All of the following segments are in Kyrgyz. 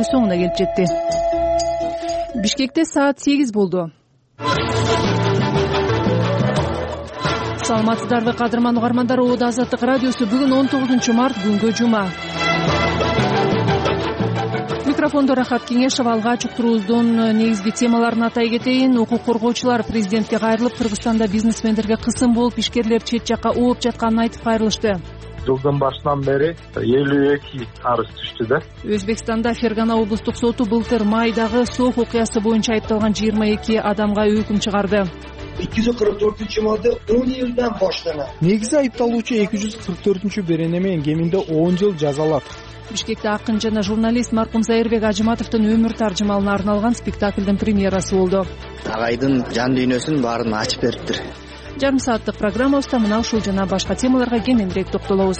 дагы соңуна келип жетти. Бишкекте саат 8 болду. Саламатсыздарбы кадырман угармандар, Оодо Азаттык радиосу. Бүгүн 19 март, күнгө жума. Микрофондо Рахат Кеңешев. Алгач уктуруубуздун негизги темаларын атай кетейин. Укук коргоочулар президентке кайрылып, Кыргызстанда бизнесмендерге кысым болуп, ишкерлер чет жакка ооп жатканын айтып кайрылышты. Жылдын башынан бери 52 арыз түштү да. Өзбекстанда Фергана облустук соту былтыр майдагы сооқ окуясы боюнча айыпталган 22 адамга өкүм чыгарды. 244-малда 10 жылдан баштанат. Негизи айыпталуучу 244 беренеме кеминде 10 жыл жазалат. Бишкекте акын жана журналист маркум Зайырбек Ажыматовдун өмүр таржымалына арналган спектаклдин премьерасы болду. Агайдын жан дүйнөсүн баарын ачып бериптир. Жарым сааттык программабызда мына ушул жана башка темаларга кененирээк токтолобуз.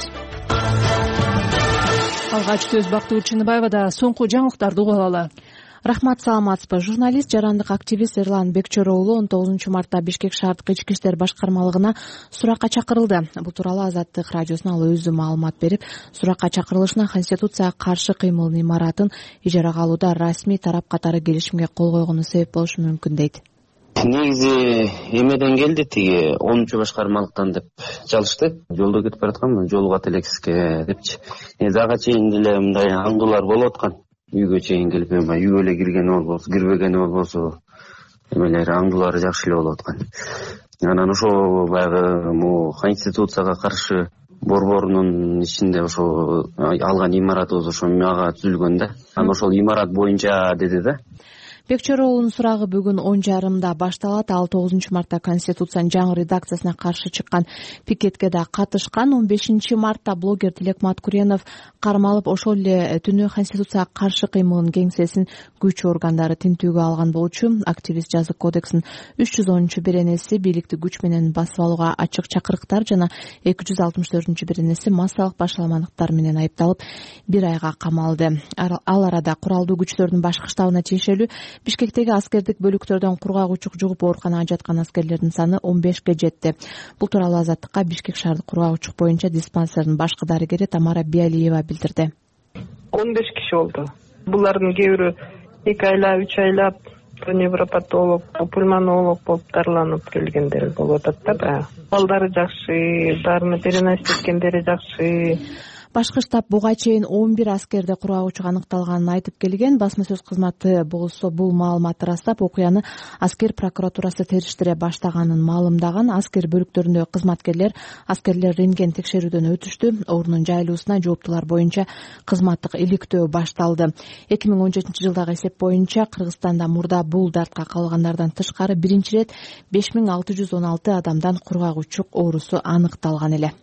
Алгач Төз Бактыбек Чыныбаева да соңку жаңылыктарды угуп алалы. Рахмат, саламатсызбы. Журналист, жарандык активист Эрлан Бекчөр уулу 19 мартта Бишкек шаардык ички иштер башкармалыгына суракка чакырылды. Бул тууралуу Азаттык радиосуна ал өзү маалымат берип, суракка чакырылышына Конституцияга каршы кыймылдын имаратын ижарага алууда расмий тарап катары келишимге кол койгону себеп болушу мүмкүн дейт. Негизи эмеден келди, тиги 10 башкармалыктан деп жалышты. Жолдо кетип бараткан, жолуга телексизге депчи. Ага чейин деле мындай аңдуулар болуп аткан. Үйгө чейин келип, үйгө эле кирген болбосо, кирбеген болбосо, эмелери аңдуулары жакшы эле болуп аткан. Анан ошо баягы Конституцияга каршы борборунун ичинде ошо алган имаратыбыз ошо мага түзүлгөн да. Анан ошол имарат боюнча деди да. Бекчөр уулунун сурагы бүгүн 10:30 башталат. Ал 9 мартта Конституциянын жаңы редакциясына каршы чыккан пикетке да катышкан. 15 мартта блогер Тилек Маткуренов кармалып, ошол эле түнү Конституцияга каршы кыймылдын кеңсесин күч органдары тинтүүгө алган болчу. Активист жазык кодексинин 310 беренеси бийликти күч менен басып алууга ачык чакырыктар жана 264 беренеси массалык башаламандыктар менен айыпталып 1 айга камалды. Ал арада куралдуу күчтөрдүн башкы штабына тиешелүү Бишкектеги аскердик бөлүктөрдөн кургак учук жугуп ооруканага жаткан аскерлердин саны 15ке жетти. Бул тууралуу Азаттыкка Бишкек шаардык кургак учук боюнча диспансердин башкы дарыгери Тамара Биалиева билдирди. 15 киши болду. Булардын кээ бирөө 2 айлап, 3 айлап невропатолог, пульмонолог болуп дарыланып келгендер болуп атат да. Балдары жакшы, баарына перенос эткендери жакшы. Башкы штаб буга чейин 11 аскерде кургак учук аныкталганын айтып келген. Басма сөз кызматы болсо бул маалыматты ырастап, окуяны аскер прокуратурасы териштире баштаганын маалымдаган. Аскер бөлүктөрүндөгү кызматкерлер рентген текшерүүдөн өтүштү. Орунун жайылуусуна жооптулар боюнча кызматтык иликтөө башталды. 2017 жылдагы эсеп боюнча Кыргызстанда мурда бул дартка калгандардан тышкары биринчи ирет 5616 адамдан кургак учук оорусу аныкталган эле.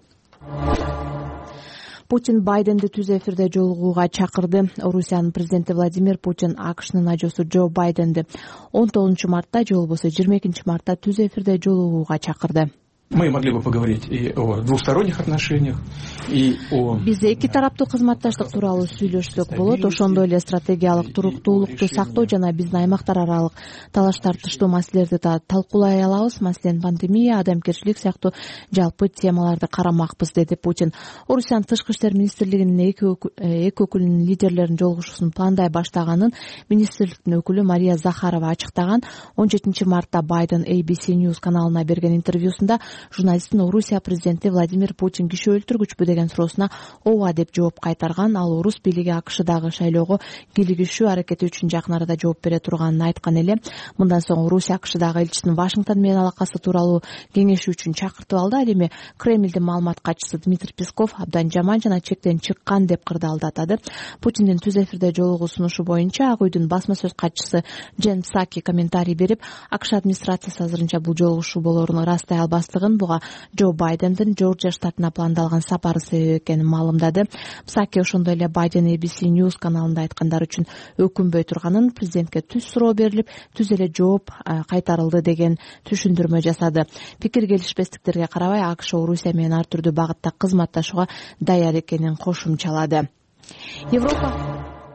Путин Байденди түз эфирде жолугууга чакырды. Орусиянын президенти Владимир Путин АКШнын ажоосу Джо Байденди 19 мартта же болбосо 22 мартта түз эфирде жолугууга чакырды. Мы могли бы поговорить и о двусторонних отношениях, и о... Биз эки тараптуу кызматташтык тууралуу сүйлөшсөк болот. Ошондой эле стратегиялык туруктуулукту сактоо жана биздин аймактар аралык талаш тартыштуу маселелерди да талкуулай алабыз. Маселен, пандемия, адамгерчилик сыяктуу жалпы темаларды карамакпыз, деди Путин. Орусиянын тышкы иштер министрлигинин эки өкүлүнүн лидерлеринин жолугушуусун пландай баштаганын министрликтин өкүлү Мария Захарова ачыктаган. 17 мартта Байден ABC News каналына берген интервьюсунда журналисттин Орусия президенти Владимир Путин киши өлтүргүчпү деген суроосуна ооба деп жооп кайтарган. Ал орус бийлиги АКШдагы шайлоого кийлигишүү аракети үчүн жакын арада жооп бере турганын айткан эле. Мындан соң Орусия АКШдагы элчисин Вашингтон менен алакасы тууралуу кеңешүү үчүн чакыртып алды. Ал эми Кремлдин маалымат катчысы Дмитрий Песков абдан жаман жана чектен чыккан деп кырдаалдатады. Путиндин түз эфирде жолугуу сунушу боюнча Ак үйдүн басма сөз катчысы Джен Псаки комментарий берип, АКШ администрациясы азырынча бул жолугушуу болоорун ырастай албастыгын, буга Джо Байдендин Жоржия штатына пландалган сапары себеп экенин маалымдады. Псаки ошондой эле Байден ABC News каналында айткандар үчүн өкүнбөй турганын, президентке түз суроо берилип, түз эле жооп кайтарылды деген түшүндүрмө жасады. Пикир келишпестиктерге карабай АКШ Орусия менен ар түрдүү багытта кызматташууга даяр экенин кошумчалады.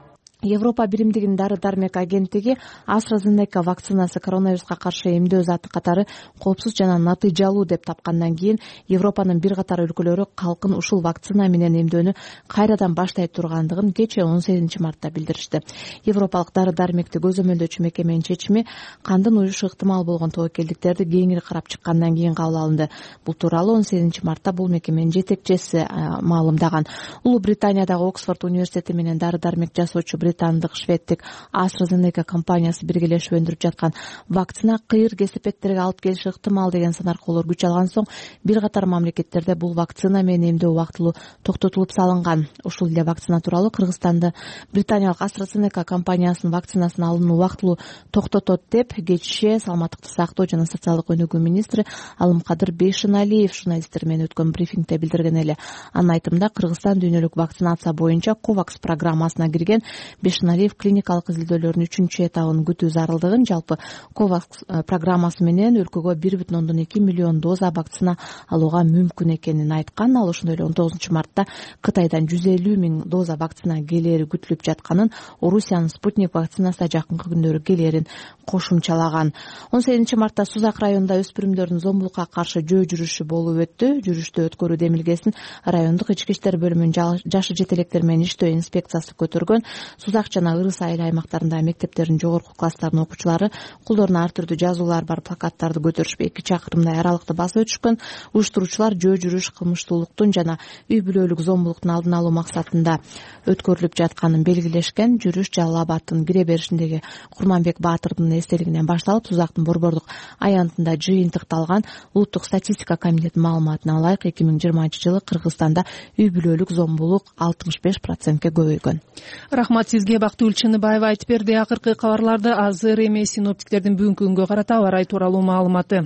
Европа биримдигинин дары дармек агенттиги AstraZeneca вакцинасы коронавируска каршы эмдөө заты катары коопсуз жана натыйжалуу деп тапкандан кийин Европанын бир катар өлкөлөрү калкын ушул вакцина менен эмдөөнү кайрадан баштай тургандыгын кечээ 18 мартта билдиришти. Европалык дары дармекти көзөмөлдөөчү мекеменин чечими кандын уюшу ыктымал болгон тобокелдиктерди кеңири карап чыккандан кийин кабыл алынды. Бул тууралуу 18 мартта бул мекеменин жетекчиси маалымдаган. Улуу Британиядагы Оксфорд университети менен дары дармек жасоочу британдык шведтик AstraZeneca компаниясы биргелешип өндүрүп жаткан вакцина кыйыр кесепеттерге алып келиши ыктымал деген санаркоолор күч алган соң бир катар мамлекеттерде бул вакцина менен эмдөө убактылуу токтотулуп салынган. Ушул эле вакцина тууралуу Кыргызстанда британиялык AstraZeneca компаниясынын вакцинасын алууну убактылуу токтотот деп кечээ саламаттыкты сактоо жана социалдык өнүгүү министри Алымкадыр Бейшеналиев журналисттер менен өткөн брифингде билдирген эле. Анын айтымында Кыргызстан дүйнөлүк вакцинация боюнча COVAX программасына кирген. Бейшеналиев клиникалык изилдөөлөрдүн 3 этабын күтүү зарылдыгын, жалпы COVAX программасы менен өлкөгө 1,2 миллион доза вакцина алууга мүмкүн экенин айткан. Ал ошондой эле 19 мартта Кытайдан 150 000 доза вакцина келери күтүлүп жатканын, Орусиянын Спутник вакцинасы жакынкы күндөрү келерин кошумчалаган. 18 мартта Сузак районунда өспүрүмдөрдүн зомбулукка каршы жөө жүрүшү болуп өттү. Жүрүштү өткөрүү демилгесин райондук ички иштер бөлүмүнүн жашы жетелектер менен иштөө инспекциясы көтөргөн. Сузак жана Ырыс айыл аймактарындагы мектептердин жогорку класстарынын окуучулары колдоруна ар түрдүү жазуулар бар плакаттарды көтөрүшүп 2 чакырымдай аралыкты басып өтүшкөн. Уюштуруучулар жөө жүрүш кылмыштуулуктун жана үй бүлөлүк зомбулуктун алдын алуу максатында өткөрүлүп жатканын белгилешкен. Жүрүш Жалал Абадтын кире беришиндеги Курманбек Баатырдын эстелигинен башталып, Сузактын Борбордук аянтында жыйынтыкталган. Улуттук статистика комитетинин маалыматына ылайык 2020 жылы Кыргызстанда үй бүлөлүк зомбулук 65%ке көбөйгөн. Рахмат сизге, Бактыгүл Чыныбаева айтып берди. Акыркы кабарларды азыр эми синоптиктердин бүгүнкү күнгө карата аба ырайы тууралуу маалыматы.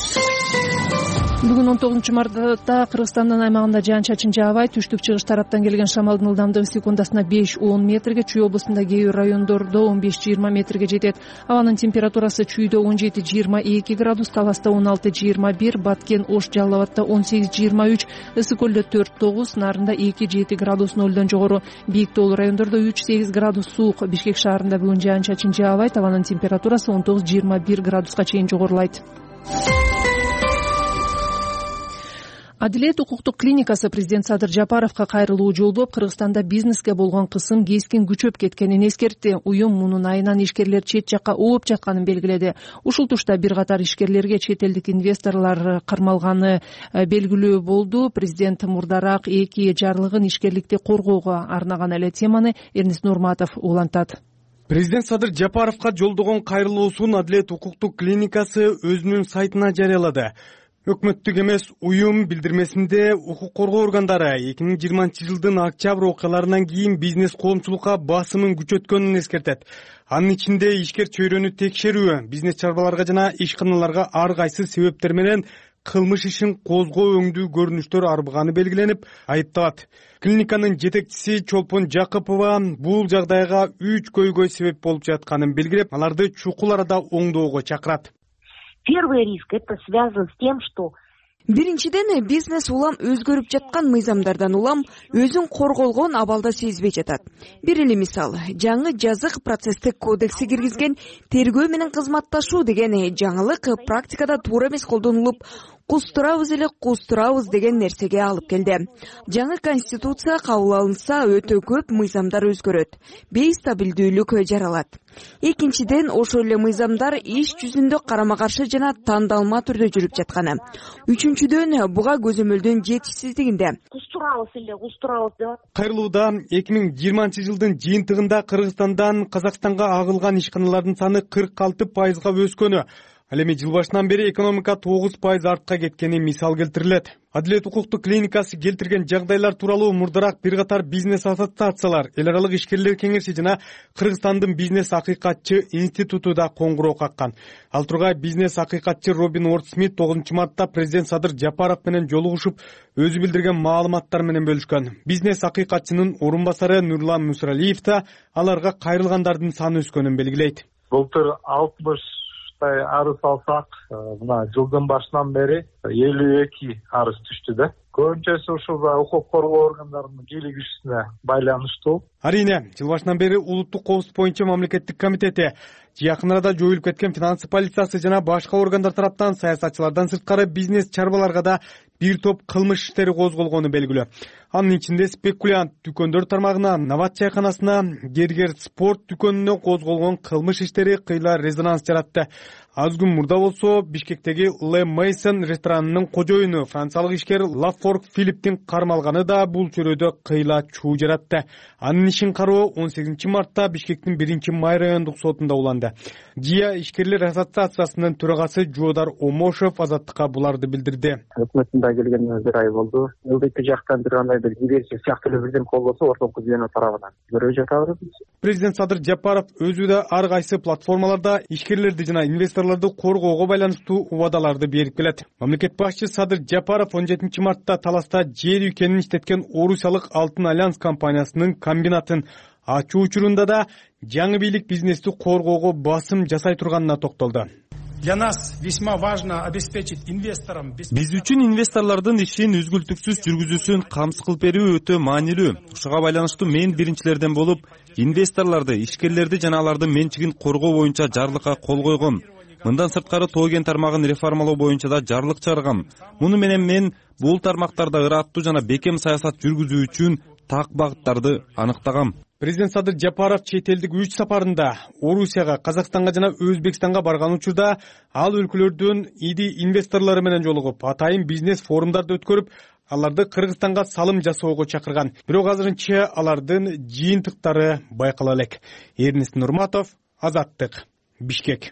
Бүгүн 19 мартта Кыргызстандын аймагында жаан-чачын жаабайт. Түштүк-чыгыш тараптан келген шамалдын ылдамдыгы секундасына 5-10 метрге, Чүй облусунда кээ бир райондордо 15-20 метрге жетет. Абанын температурасы Чүйдө 17-22 градус, Таласта 16-21, Баткен, Ош, Жалал Абадта 18-23, Ысык көлдө 4-9, Нарында 2-7 градус нөлдөн жогору. Бийик тоолуу райондордо 3-8 градус суук. Бишкек шаарында бүгүн жаан-чачын жаабайт. Абанын температурасы 19-21 градуска чейин жогорулайт. Адилет укуктук клиникасы президент Садыр Жапаровго кайрылуу жолдоп, Кыргызстанда бизнеске болгон кысым кескин күчөп кеткенин эскертти. Уюм мунун айынан ишкерлер чет жакка ооп жатканын белгиледи. Ушул тушта бир катар ишкерлерге чет элдик инвесторлор кармалганы белгилүү болду. Президент мурдараак эки жарлыгын ишкерликти коргоого арнаган эле теманы Эрнест Нурматов улантат. Президент Садыр Жапаровго жолдогон кайрылуусун Адилет укуктук клиникасы өзүнүн сайтына жарыялады. Өкмөттүк эмес уюм билдирмесинде укук коргоо органдары 2020 жылдын октябрь окуяларынан кийин бизнес коомчулукка басымын күчөткөнүн эскертет. Анын ичинде ишкер чөйрөнү текшерүү, бизнес чарбаларга жана ишканаларга ар кайсы себептер менен кылмыш ишин козгоо өңдүү көрүнүштөр арбыганы белгиленип, айыпталат. Клиниканын жетекчиси Чолпон Жакыпова бул жагдайга 3 көйгөй себеп болуп жатканын белгилеп, аларды чукул арада оңдоого чакырат. Первый риск это связан с тем, что биринчиден бизнес улам өзгөрүп жаткан мыйзамдардан улам өзүн корголгон абалда сезбей жатат. Бир эле мисал, жаңы жазык процесстик кодекси киргизген тергөө менен кызматташуу деген жаңылык практикада туура эмес колдонулуп, кустурабыз деген нерсеге алып келди. Жаңы конституция кабыл алынса өтө көп мыйзамдар өзгөрөт, бейстабилдүүлүк жаралат. Экинчиден, ошол эле мыйзамдар иш жүзүндө карама-каршы жана тандалма түрдө жүрүп жатканы. Үчүнчүдөн, буга көзөмөлдүн жетишсиздигинде. Кустурабыз деп. Кайрылууда 2020 жылдын жыйынтыгында Кыргызстандан Казакстанга агылган ишканалардын саны 46%га өскөнү. Ал эми жыл башынан бери экономика 9% артка кеткени мисал келтирилет. Адилет укуктук клиникасы келтирген жагдайлар тууралуу мурдараак бир катар бизнес ассоциациялар, эл аралык ишкерлер кеңеши жана Кыргызстандын бизнес акыйкатчы институту да коңгуроо каккан. Ал тургай бизнес акыйкатчы Робин Уорд-Смит 9 мартта президент Садыр Жапаров менен жолугушуп, өзү билдирген маалыматтар менен бөлүшкөн. Бизнес акыйкатчынын орун басары Нурлан Мусралиев да аларга кайрылгандардын саны өскөнүн белгилейт. Былтыр баштай арыз алсак, мына жылдын башынан бери 52 арыз түштү да. Көбүнчөсү ушул укук коргоо органдарынын бийлигишине байланыштуу. Арине, жыл башынан бери улуттук коопсуздук боюнча мамлекеттик комитети жакын арада жоюлуп кеткен финансы полициясы жана башка органдар тараптан саясатчылардан сырткары бизнес чарбаларга да бир топ кылмыш иштери козголгону белгилүү. Анын ичинде спекулянт дүкөндөр тармагына, Нават чайканасына, Гергер спорт дүкөнүнө козголгон кылмыш иштери кыйла резонанс жаратты. Аз күн мурда болсо Бишкектеги Le Maison ресторанынын кожоюну франциялык ишкер Лафорг Филипптин кармалганы да бул чөйрөдө кыйла чуу жаратты. Анын ишин кароо 18 мартта Бишкектин 1-май райондук сотунда уланды. ЖИА ишкерлер ассоциациясынын төрагасы Жуудар Омошев азаттыкка буларды билдирди. Өкмөттүн келгенине бир ай болду. ЛДП жактан бир кандай бир диверсия сыяктуу эле бирдем колдосо ортоңку звено тарабынан көрүп жатабыз. Президент Садыр Жапаров өзү да ар кайсы платформаларда ишкерлерди жана инвесторлорду коргоого байланыштуу убадаларды берип келет. Мамлекет башчы Садыр Жапаров 17 мартта Таласта жер үйкенин иштеткен Орусиялык Алтын Альянс компаниясынын комбинатын ачуу учурунда да жаңы бийлик бизнести коргоого басым жасай турганына токтолду. Для нас весьма важно обеспечить инвесторам. Биз үчүн инвесторлордун ишин үзгүлтүксүз жүргүзүүсүн камсыз берүү өтө маанилүү. Ушуга байланыштуу мен биринчилерден болуп, инвесторлорду, ишкерлерди жана алардын менчигин коргоо боюнча жарлыкка кол койгом. Мындан сырткары тоо кен тармагын реформалоо боюнча да жарлык чыгаргам. Муну менен мен бул тармактарда ыраттуу жана бекем саясат жүргүзүү үчүн так багыттарды аныктагам. Президент Садыр Жапаров чет элдик 3 сапарында Орусияга, Казакстанга жана Өзбекстанга барган учурда ал өлкөлөрдүн иди инвесторлору менен жолугуп, атайын бизнес форумдарды өткөрүп, аларды Кыргызстанга салым жасоого чакырган. Бирок азырынча алардын жыйынтыктары байкала элек. Эрнест Нурматов, Азаттык, Бишкек.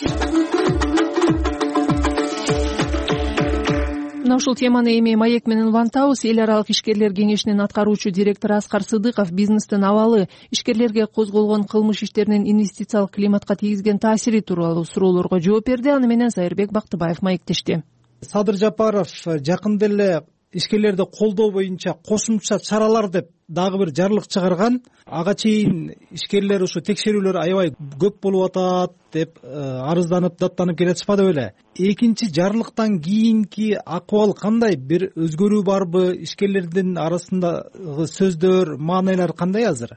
Мына ушул теманы эми Маек менен Вантаус эл аралык ишкерлер кеңешинин аткаруучу директору Аскар Сыдыков бизнестин абалы, ишкерлерге козголгон кылмыш иштеринин инвестициялык климатка тийгизген таасири тууралуу суроолорго жооп берди. Аны менен Зайырбек Бактыбаев маектешти. Садыр Жапаров жакында эле ишкерлерди колдоо боюнча кошумча чаралар деп дагы бир жарлык чыгарган. Ага чейин ишкерлер ушу текшерүүлөр аябай көп болуп атат деп арызданып, даттанып келатышпады беле. Экинчи жарлыктан кийинки акыбал кандай? Бир өзгөрүү барбы? Ишкерлердин арасындагы сөздөр, маанилер кандай азыр?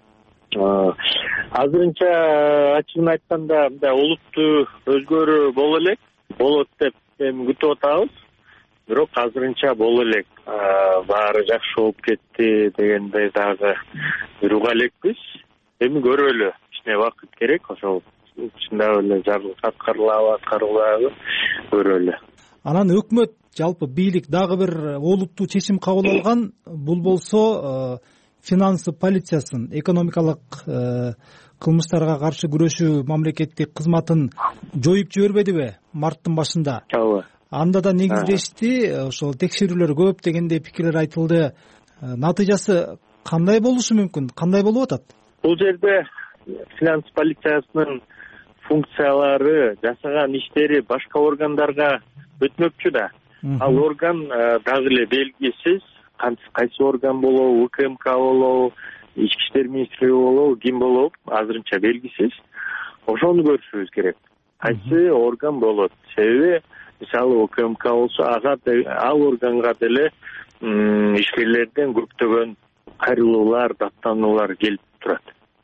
Азырынча ачыгын айтканда олуттуу өзгөрүү боло элек, болот деп күтүп атабыз. Бирок азырынча боло элек, баары жакшы болуп кетти дегендей дагы уга элекпиз. Эми көрөлү, кичине убакыт керек, ошол чындап эле жарлык аткарылабы көрөлү. Анан өкмөт, жалпы бийлик дагы бир олуттуу чечим кабыл алган. Бул болсо финансы полициясын, экономикалык кылмыштарга каршы күрөшүү мамлекеттик кызматын жоюп жибербедиби марттын башында? Ооба. Анда да негиздешти, ошол текшерүүлөр көп дегендей пикирлер айтылды. Натыйжасы кандай болушу мүмкүн? Кандай болуп атат? Бул жерде финанс полициясынын функциялары, жасаган иштери башка органдарга өтмөкчү да. Ал орган дагы эле белгисиз. Кайсы орган болобу, УКМК болобу, Ички иштер министрлиги болобу, ким болобу, азырынча белгисиз. Ошону көрүшүбүз керек. Кайсы орган болот? Себеби мисалы УКМК болсо, ал органга деле ишкерлерден көптөгөн кайрылуулар, даттануулар келип турат.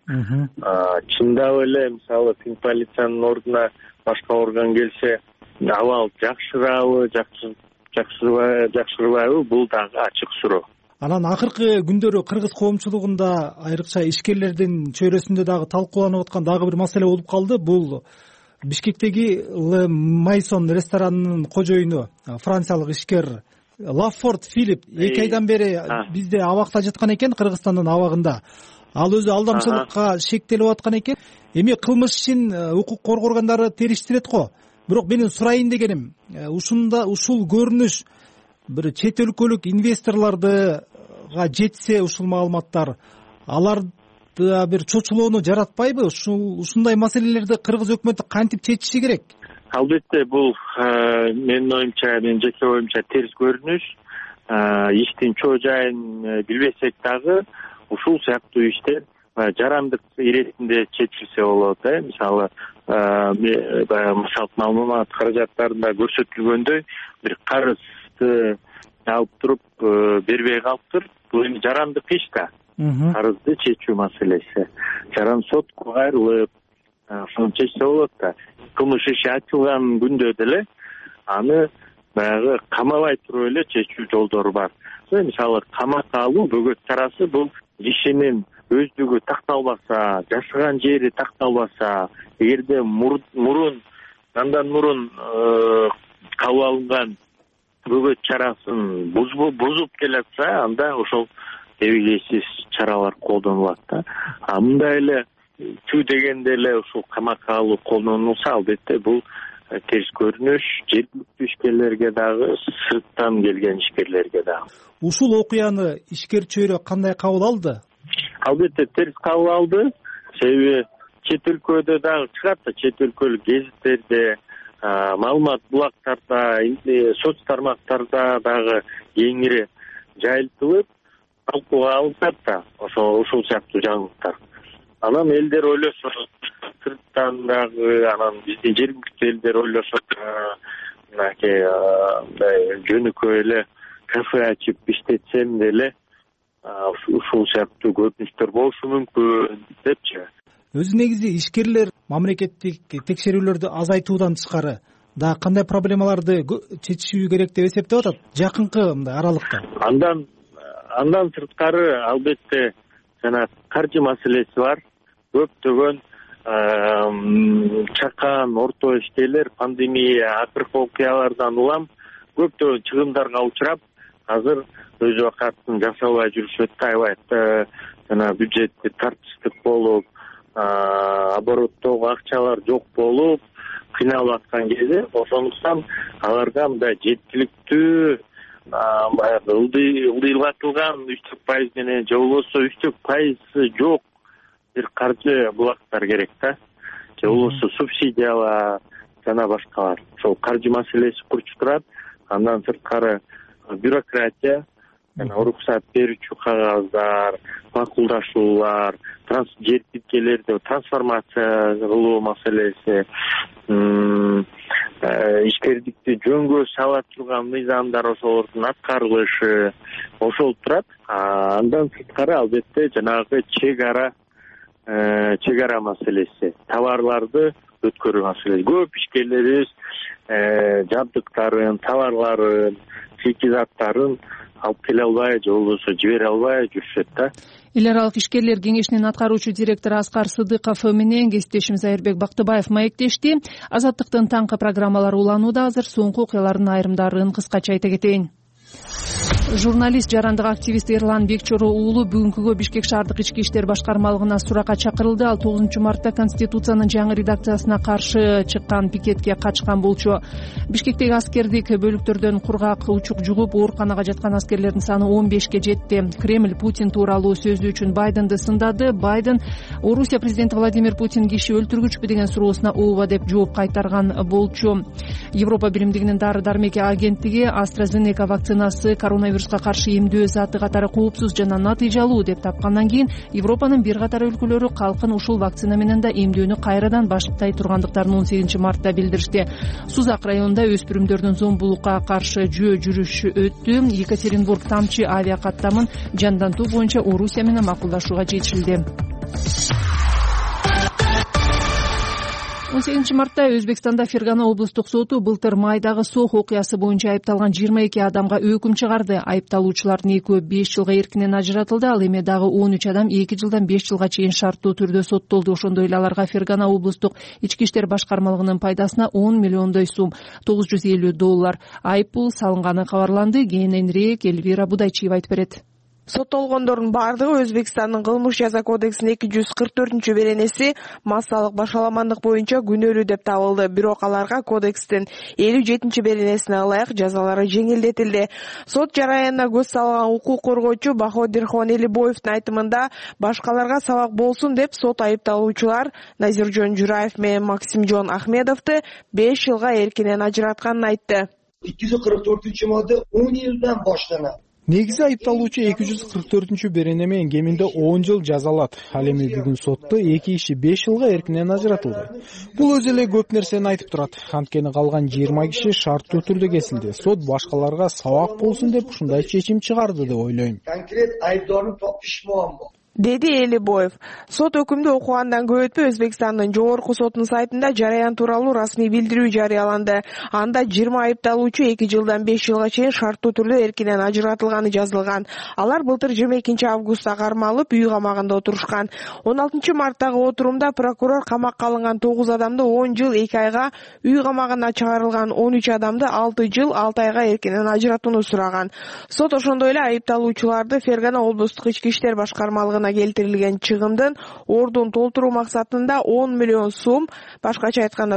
Чындап эле мисалы полициянын ордуна башка орган келсе, абал жакшырабы, жакшырбайбы, бул дагы ачык суроо. Анан акыркы күндөрү кыргыз коомчулугунда, айрыкча ишкерлердин чөйрөсүндө дагы талкууланып аткан дагы бир маселе болуп калды. Бул Бишкектеги Le Maison ресторанынын кожоюну, франциялык ишкер Лафорг Филипп 2 айдан бери бизде абакта жаткан экен, Кыргызстандын абагында. Ал өзү алдамчылыкка шектелип аткан экен. Эми кылмыш ишин укук коргоо органдары териштирет го. Бирок менин сурайын дегеним, ушул көрүнүш бир чет өлкөлүк инвесторлордуга жетсе, ушул маалыматтар аларды бир чочулоону жаратпайбы? Ушундай маселелерди кыргыз өкмөтү кантип чечиши керек? Албетте бул менин оюмча, менин жеке оюмча терс көрүнүш. Иштин чоо жайын билбесек дагы ушул сыяктуу иштер жарандык иретинде чечилсе болот. Мисалы маалымат каражаттарында көрсөтүлгөндөй бир карызды алып туруп бербей калыптыр. Бул эми жарандык иш да. Карызды чечүү маселеси. Жаран сотко кайрылып ошону чечсе болот да. Кылмыш иши ачылган күндө деле аны баягы камабай туруп эле чечүү жолдору бар. Мисалы камакка алуу бөгөт чарасы бул кишинин өздүгү такталбаса, жашаган жери такталбаса, эгерде андан мурун кабыл алынган бөгөт чарасын бузуп келатса, анда ошол тебигейсиз чаралар колдонулат да. Мындай эле чүү дегенде эле ушул камакка алуу колдонулса, албетте бул терс көрүнүш жергиликтүү ишкерлерге дагы, сырттан келген ишкерлерге дагы. Ушул окуяны ишкер чөйрө кандай кабыл алды? Албетте терс кабыл алды. Себеби чет өлкөдө дагы чыгат да, чет өлкөлүк гезиттерде, маалымат булактарда, соц тармактарда дагы кеңири жайылтылып, талкууга алынат да ошол сыяктуу жаңылыктар. Анан элдер ойлошот, сырттан дагы, анан биздин жергиликтүү элдер ойлошот, мынакей жөнөкөй эле кафе ачып иштетсем деле ушул сыяктуу көрүнүштөр болушу мүмкүн депчи. Өзү негизи ишкерлер мамлекеттик текшерүүлөрдү азайтуудан тышкары дагы кандай проблемаларды чечишүү керек деп эсептеп атат жакынкы мындай аралыкта? Андан сырткары албетте жана каржы маселеси бар. Көптөгөн чакан, орто ишкерлер пандемия, акыркы окуялардан улам көптөгөн чыгымдарга учурап, азыр өз убакытын жасай албай жүрүшөт да, аябай жана бюджетте тартыштык болуп, обороттогу акчалар жок болуп, кыйналып аткан кезде, ошондуктан аларга мындай жеткиликтүү баягы ылдыйлатылган 3% менен же болбосо 3% жок бир каржы булактар керек да. Же болбосо субсидиялар жана башкалар. Ошол каржы маселеси курчуп турат. Андан сырткары бюрократия, уруксат берүүчү кагаздар, макулдашуулар, жер тилкелерди трансформация кылуу маселеси, ишкердикти жөнгө сала турган мыйзамдар ошолордун аткарылышы ошол турат. Андан сырткары албетте жанагы чек ара маселеси, товарларды өткөрүү маселеси. Көп ишкерлерибиз жабдыктарын, товарларын, шикизаттарын алып келе албай же болбосо жибере албай жүрүшөт да. Эл аралык ишкерлер кеңешинин аткаруучу директору Аскар Сыдыков менен кесиптешибиз Айырбек Бактыбаев маектешти. Азаттыктын таңкы программалары уланууда. Азыр соңку окуялардын айрымдарын кыскача айта кетейин. Журналист, жарандык активист Эрлан Бекчоро уулу бүгүнкүгө Бишкек шаардык ички иштер башкармалыгына суракка чакырылды. Ал 9 мартта Конституциянын жаңы редакциясына каршы чыккан пикетке катышкан болчу. Бишкектеги аскердик бөлүктөрдөн кургак учук жугуп, ооруканага жаткан аскерлердин саны 15ке жетти. Кремль Путин тууралуу сөзү үчүн Байденди сындады. Байден Орусия президенти Владимир Путин киши өлтүргүчпү деген суроосуна ооба деп жооп кайтарган болчу. Европа биримдигинин дары-дармек агенттиги AstraZeneca вакцинасы коронавируска каршы эмдөө заты катары коопсуз жана натыйжалуу деп тапкандан кийин Европанын бир катар өлкөлөрү калкын ушул вакцина менен да эмдөөнү кайрадан баштай тургандыктарын 18 мартта билдиришти. Сузак районунда өспүрүмдөрдүн зомбулукка каршы жөө жүрүшү өттү. Екатеринбург тамчы авиа каттамын жандантуу боюнча Орусия менен макулдашууга жетишилди. 18 мартта Өзбекстанда Фергана облустук соту былтыр майдагы сох окуясы боюнча айыпталган 22 адамга өкүм чыгарды. Айыпталуучулардын экөө 5 жылга эркинен ажыратылды. Ал эми дагы 13 адам 2 жылдан 5 жылга чейин шарттуу түрдө соттолду. Ошондой эле аларга Фергана облустук ички иштер башкармалыгынын пайдасына 10 миллиондой сум $950 айыппул салынганы кабарланды. Кийинирээк Эльвира Будайчиева айтып берет. Соттолгондордун бардыгы Өзбекстандын кылмыш жаза кодексинин 244-беренеси массалык башаламандык боюнча күнөөлүү деп табылды. Бирок аларга кодекстин 57-беренесине ылайык жазалары жеңилдетилди. Сот жараянына көз салган укук коргоочу Баходирхон Элибоевдин айтымында башкаларга сабак болсун деп сот айыпталуучулар Назиржон Жураев менен Максимжон Ахмедовду 5 жылга эркинен ажыратканын айтты. 244-madde 10 yıldan başlanır. негизи айыпталуучу 244 берене менен кеминде 10 жыл жазалат. Ал эми бүгүн сотто 2 киши 5 жылга эркинен ажыратылды. Бул өзү эле көп нерсени айтып турат. Анткени калган 20 киши шарттуу түрдө кесилди. Сот башкаларга сабак болсун деп ушундай чечим чыгарды деп ойлойм. Конкрет айыптоонун топушмаган болду, деди Элибоев. Сот өкүмдү окугандан көп өтпөй Өзбекстандын жогорку сотунун сайтында жараян тууралуу расмий билдирүү жарыяланды. Анда 20 айыпталуучу 2 жылдан 5 жылга чейин шарттуу түрдө эркинен ажыратылганы жазылган. Алар былтыр 22 августта кармалып, үй камагында отурушкан. 16 марттагы отурумда прокурор камакка алынган 9 адамды 10 жыл 2 айга, үй камагына чыгарылган 13 адамды 6 жыл 6 айга эркинен ажыратууну сураган. Сот ошондой эле айыпталуучуларды Фергана облустук ички иштер башкармалыгына келтирилген чыгымдын ордун толтуруу максатында 10 миллион сом, башкача айтканда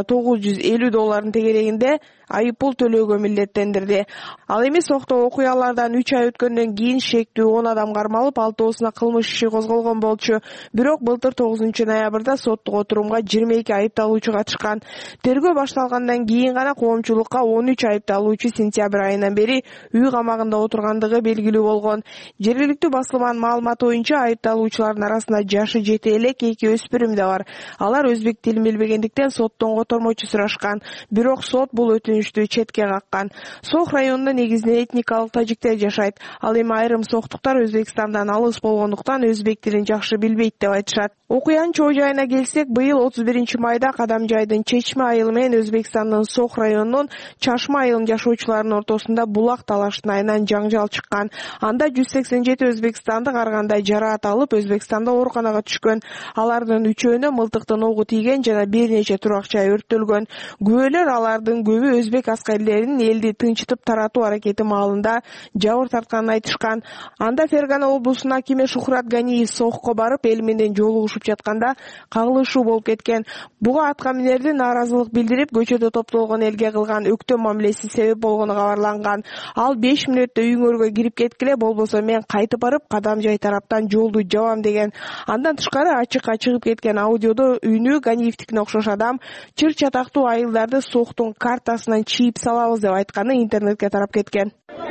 $950 тегерегинде айыппул төлөөгө милдеттендирди. Ал эми соктоо окуялардан 3 ай өткөндөн кийин шектүү 10 адам кармалып, 6-оосуна кылмыш иши козголгон болчу. Бирок былтыр 9 ноябрда соттук отурумга 22 айыпталуучу катышкан. Тергөө башталгандан кийин гана коомчулукка 13 айыпталуучу сентябрь айынан бери үй камагында отургандыгы белгилүү болгон. Жергиликтүү басылманын маалыматы боюнча айыпталуучулардын арасында жашы жете элек 2 өспүрүм да бар. Алар өзбек тилин билбегендиктен соттон котормочу сурашкан. Бирок сот бул өтүнүштү четке каккан. Сох районунда негизинен этникалык тажиктер жашайт. Ал эми айрым соктуктар Өзбекстандан алыс болгондуктан өзбек тилин жакшы билбейт деп айтышат. Окуянын чоо жайына келсек, быйыл 31 майда Кадамжайдын Чечме айылы менен Өзбекстандын Сох районунун Чашма айылынын жашоочуларынын ортосунда булак талаштын айынан жаңжал чыккан. Анда 187 өзбекстандык ар кандай жараат алып, Өзбекстанда ооруканага түшкөн. Алардын 3-өөнө мылтыктын огу тийген жана бир нече туракча өрттөлгөн. Күбөлөр алардын көбү өзбек аскерлеринин элди тынчытып таратуу аракети маалында жабыр тартканын айтышкан. Анда Фергана облусунун акими Шухрат Ганиев Сохко барып, эл менен жолугушуп жатканда кагылышуу болуп кеткен. Буга аткаминерди нааразылык билдирип, көчөдө топтолгон элге кылган өктөм мамилеси себеп болгону кабарланган. Ал 5 мүнөттө үйүңөргө кирип кеткиле, болбосо мен кайтып барып Кадамжай тараптан жолду жабам деген. Андан тышкары ачыкка чыгып кеткен аудиодо үнү Ганиевдикине окшош адам чыр чатактуу айылдарды Сохтун картасынан чийип салабыз деп айтканы интернетке тарап кеткен.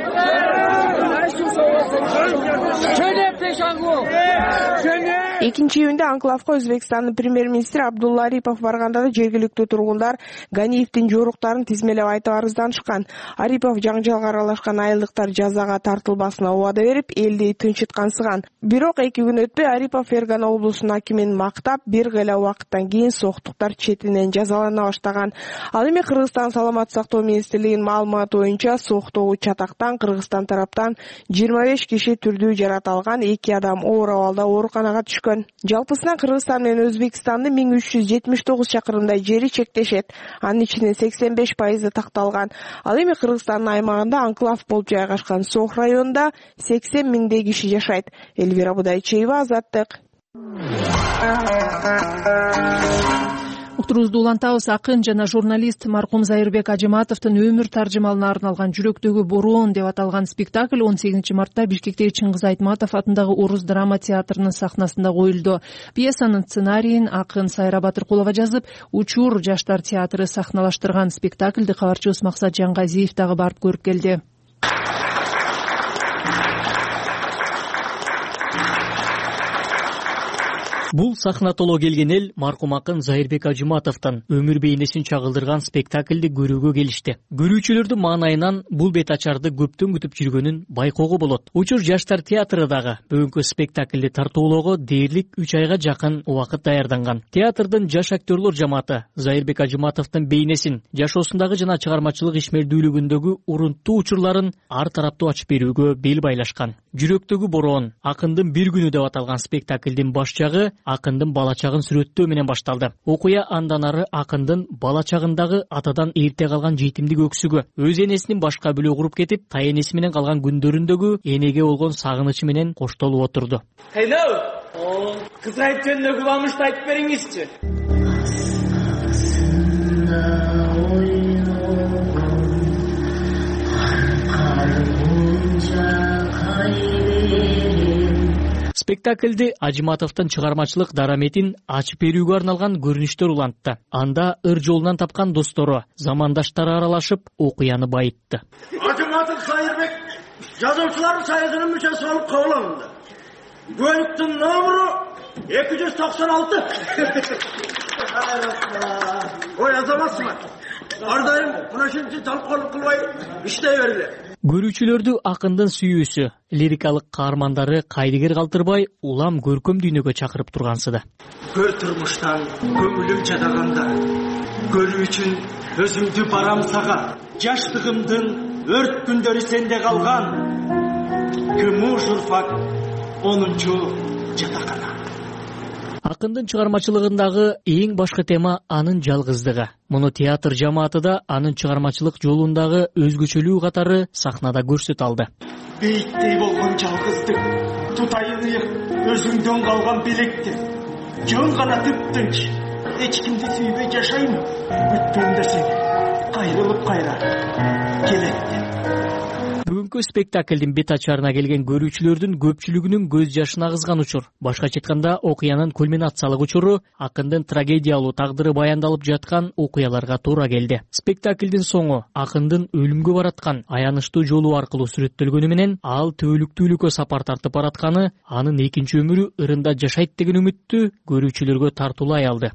Экинчи июнда анклавга Өзбекстандын премьер-министри Абдулла Арипов барганда да жергиликтүү тургундар Ганиевдин жоруктарын тизмелеп айтып арызданышкан. Арипов жаңжалга аралашкан айылдыктар жазага тартылбасына убада берип, элди тынчыткансыган. Бирок 2 күн өтпөй Арипов Фергана облусунун акимин мактап, бир гана убакыттан кийин соктуктар четинен жазалана баштаган. Ал эми Кыргызстан саламаттык сактоо министрлигинин маалыматы боюнча соктогу чатактан Кыргызстан тараптан 25 киши түрдүү жараат алган, 2 адам оор абалда ооруканага түшкөн. Жалпысынан Кыргызстан менен Өзбекстандын 1379 чакырымдай жери чектешет. Анын ичинен 85% такталган. Ал эми Кыргызстандын аймагында анклав болуп жайгашкан Сох районунда 80 миңдей киши жашайт. Элвира Будайчиева, Азаттык. Уктуруубузду улантабыз. Акын жана журналист маркум Зайырбек Ажыматовдун өмүр таржымалына арналган Жүрөктөгү бороон деп аталган спектакль 18 мартта Бишкектеги Чыңгыз Айтматов атындагы Орус драма театрынын сахнасында коюлду. Пьесанын сценарийин Акын Сайра Батыркулова жазып, Учур жаштар театры сахналаштырган. Спектакльди кабарчыбыз Максат Жангазиев дагы барып көрүп келди. Бул сахна толо келген эл маркум акын Зайырбек Ажыматовдун өмүр бейнесин чагылдырган спектакльди көрүүгө келишти. Көрүүчүлөрдүн маанайынан бул бет ачарды көптөн күтүп жүргөнүн байкоого болот. Учур жаштар театры дагы бүгүнкү спектакльди тартуулоого дээрлик 3 айга жакын убакыт даярданган. Театрдын жаш актерлор жамааты Зайырбек Ажыматовдун бейнесин, жашоосундагы жана чыгармачылык ишмердүүлүгүндөгү урунттуу учурларын ар тараптуу ачып берүүгө бел байлашкан. Жүрөктөгү бороон акындын бир күнү деп аталган спектакльдин баш жагы акындын бала чагын сүрөттөө менен башталды. Окуя андан ары акындын бала чагындагы атадан эрте калган жетимдик өксүгү, өз энесинин башка бөлө куруп кетип, тай энеси менен калган күндөрүндөгү энеге болгон сагынычы менен коштолуп отурду. Кайнау, кыз айып жөнүндө кубанычты айтып бериңизчи. Спектакльди Ажыматовдун чыгармачылык дараметин ачып берүүгө арналган көрүнүштөр улантты. Анда ыр жолунан тапкан достору, замандаштары аралашып окуяны байытты. Ажыматов Зайырбек Жазушылар союзунун мүчөсү болуп кабыл алынды. Көлүктүн номуру 296. Ой, азаматсыңар. Ар дайым мына ушинче жалкоолук кылбай иштей бергиле. Көрүүчүлөрдү акындын сүйүүсү, лирикалык каармандары кайдыгер калтырбай улам көркөм дүйнөгө чакырып тургансыды. Көр турмуштан көңүлүм чадаганда, көрүү үчүн өзүмдү барам сага. Жаштыгымдын өрт күндөрү сенде калган. Күмү журфак 10-чу жатакана. Акындын чыгармачылыгындагы эң башкы тема анын жалгыздыгы. Муну театр жамааты да анын чыгармачылык жолундагы өзгөчөлүгү катары сахнада көрсөтө алды. Бейиттей болгон жалгыздык, тутайын ыйык өзүңдөн калган белектер. Жөн гана тыптынч, эч кимди сүйбөй жашайм. Бүттүм десең, кайрылып кайра келет. Бүгүнкү спектаклдин бет ачарына келген көрүүчүлөрдүн көпчүлүгүнүн көз жашын агызган учур. Башкача айтканда, окуянын кульминациялык учуру акындын трагедиялуу тагдыры баяндалып жаткан окуяларга туура келди. Спектаклдин соңу акындын өлүмгө бараткан аянычтуу жолу аркылуу сүрөттөлгөнү менен ал түбөлүктүүлүккө сапар тартып баратканы, анын экинчи өмүрү ырында жашайт деген үмүттү көрүүчүлөргө тартуулай алды.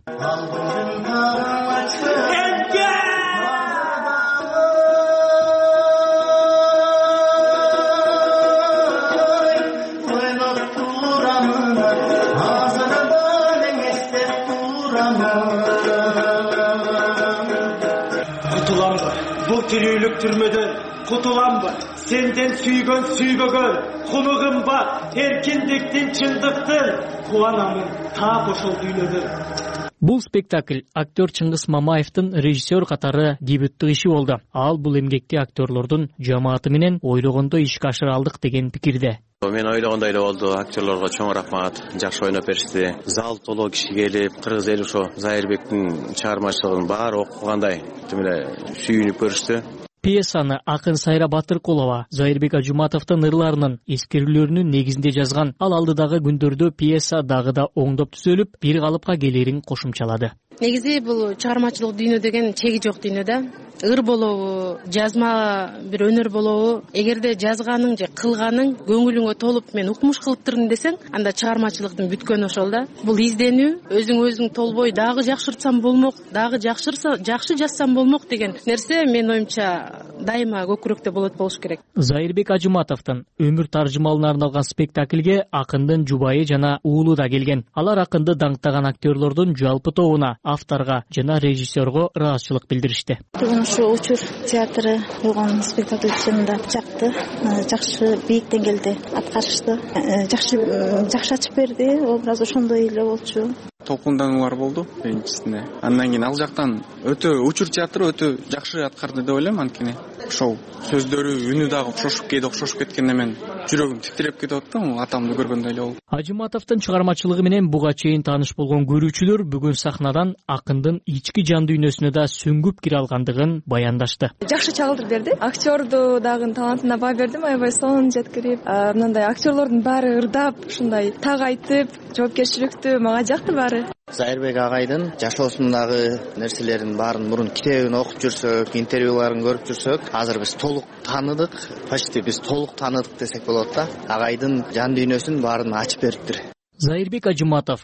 Тирүүлүк түрмөдөн кутуламбы? Сенден сүйгөн сүйбөгөн, куму кымбат, эркиндиктин, чындыктын, кубанамын таап ошол дүйнөдө. Бул спектакль актер Чыңгыз Мамаевдин режиссер катары дебюттук иши болду. Ал бул эмгекти актерлордун жамааты менен ойлогондой ишке ашыра алдык деген пикирде. Мен ойлогондой эле болду. Актерлорго чоң рахмат. Жакшы ойноп беришти. Зал толо киши келип, кыргыз эли ошо Зайырбектин чыгармачылыгын баары окугандай тим эле сүйүнүп көрүштү. Пьесаны акын Сайра Батыркулова Зайырбек Ажыматовдун ырларынын эскерүүлөрүнүн негизинде жазган. Ал алдыдагы күндөрдө пьеса дагы да оңдоп түзөлүп, бир калыпка келерин кошумчалады. Негизи бул чыгармачылык дүйнө деген чеги жок дүйнө да. Ыр болобу, жазма бир өнөр болобу, эгерде жазганың же кылганың көңүлүңө толуп мен укмуш кылыптырмын десең, анда чыгармачылыктын бүткөнү ошол да. Бул изденүү, өзүң толбой дагы жакшыртсам болмок, дагы жакшы жазсам болмок деген нерсе менин оюмча дайыма көкүрөктө болуш керек. Зайырбек Ажыматовдун өмүр таржымалына арналган спектакльге акындын жубайы жана уулу да келген. Алар акынды даңктаган актерлордун жалпы тобуна, авторго жана режиссерго ыраазычылык билдиришти. Ушу учур театры болгон спектакль чынында жакты, жакшы бийик деңгээлде аткарышты, жакшы ачып берди, образ ошондой эле болчу. Толкундануулар болду биринчисинде. Андан кийин ал жактан өтө учур театры өтө жакшы аткарды деп ойлойм, анткени ошол сөздөрү, үнү дагы окшошуп кеткенде мен жүрөгүм титиреп кетип аттым, атамды көргөндөй эле болду. Ажыматовдун чыгармачылыгы менен буга чейин тааныш болгон көрүүчүлөр бүгүн сахнадан акындын ички жан дүйнөсүнө да сөңгүп кире алгандыгын баяндашты. Жакшы чагылдырып берди. Актерду дагы талантына баа бердим, аябай сонун жеткирип, мындай актерлордун баары ырдап, ушундай так айтып, жоопкерчиликтүү, мага жакты баары. Зайырбек агайдын жашоосундагы нерселерин баарын мурун китебин окуп жүрсөк, интервьюларын көрүп жүрсөк, азыр биз толук таныдык, почти биз толук таныдык десек болот да. Агайдын жан дүйнөсүн баарын ачып бериптир. Зайырбек Ажыматов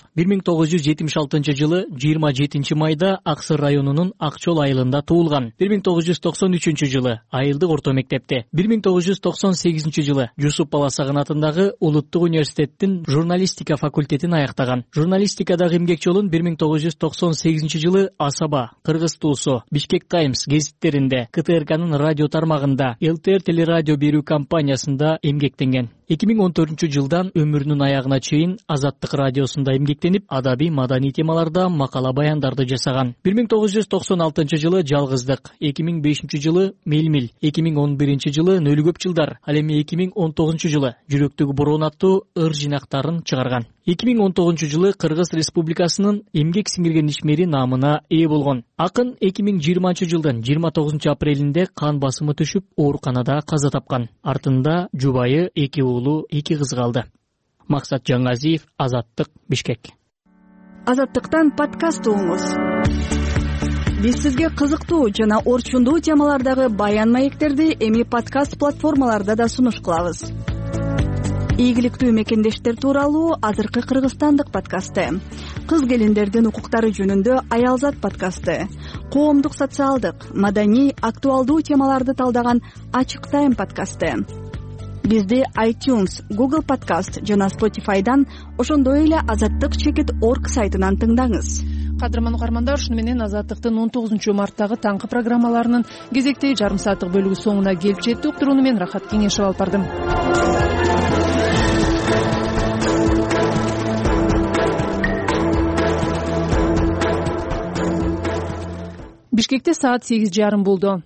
1976-жылы 27 майда Аксыр районунун Акчол айылында туулган. 1993-жылы Айылдык орто мектепте, 1998-жылы Жусуп Баласагын атындагы Улуттук университеттин журналистика факультетин аяктаган. Журналистикадагы эмгек жолун 1998-жылы Асаба, Кыргыз Туусу, Бишкек Таймс гезиттеринде, КТРКнын радио тармагында, ЛТР телерадио берүү компаниясында эмгектенген. 2014-жылдан өмүрүнүн аягына чейин Азаттык радиосунда эмгектенип, адабий маданий темаларда макала баяндарды жасаган. 1996-жылы Жалгыздык, 2005-жылы Мелмил, 2011-жылы Нөлү көп жылдар, ал эми 2019-жылы Жүрөктөгү бороон аттуу ыр жинактарын чыгарган. 2019-жылы Кыргыз Республикасынын эмгек сиңирген ишмери наамына ээ болгон. Акын 2020-жылдын 29 апрелинде кан басымы түшүп, ооруканада каза тапкан. Артында жубайы, 2 уулу, 2 кыз калды. Максат Жаңазиев, Азаттык, Бишкек. Азаттыктан подкаст угуңуз. биз сизге кызыктуу жана орчундуу темалардагы баян маектерди эми подкаст платформаларда да сунуш кылабыз. Ийгиликтүү мекендештер тууралуу азыркы кыргызстандык подкасты, кыз келиндердин укуктары жөнүндө Аялзат подкасты, коомдук социалдык, маданий, актуалдуу темаларды талдаган Ачык Тайм подкасты. Бизди iTunes, Google Podcast жана Spotify'дан, ошондой эле azattik.org сайтынан тыңдаңыз. Кадырман угармандар, ушуну менен Азаттыктын 19 марттагы таңкы программаларынын кезектеги жарым сааттык бөлүгү соңуна келип жетти. Уктурууну мен Рахат Кеңешев алып бардым. Бишкекте саат 8:30 болду.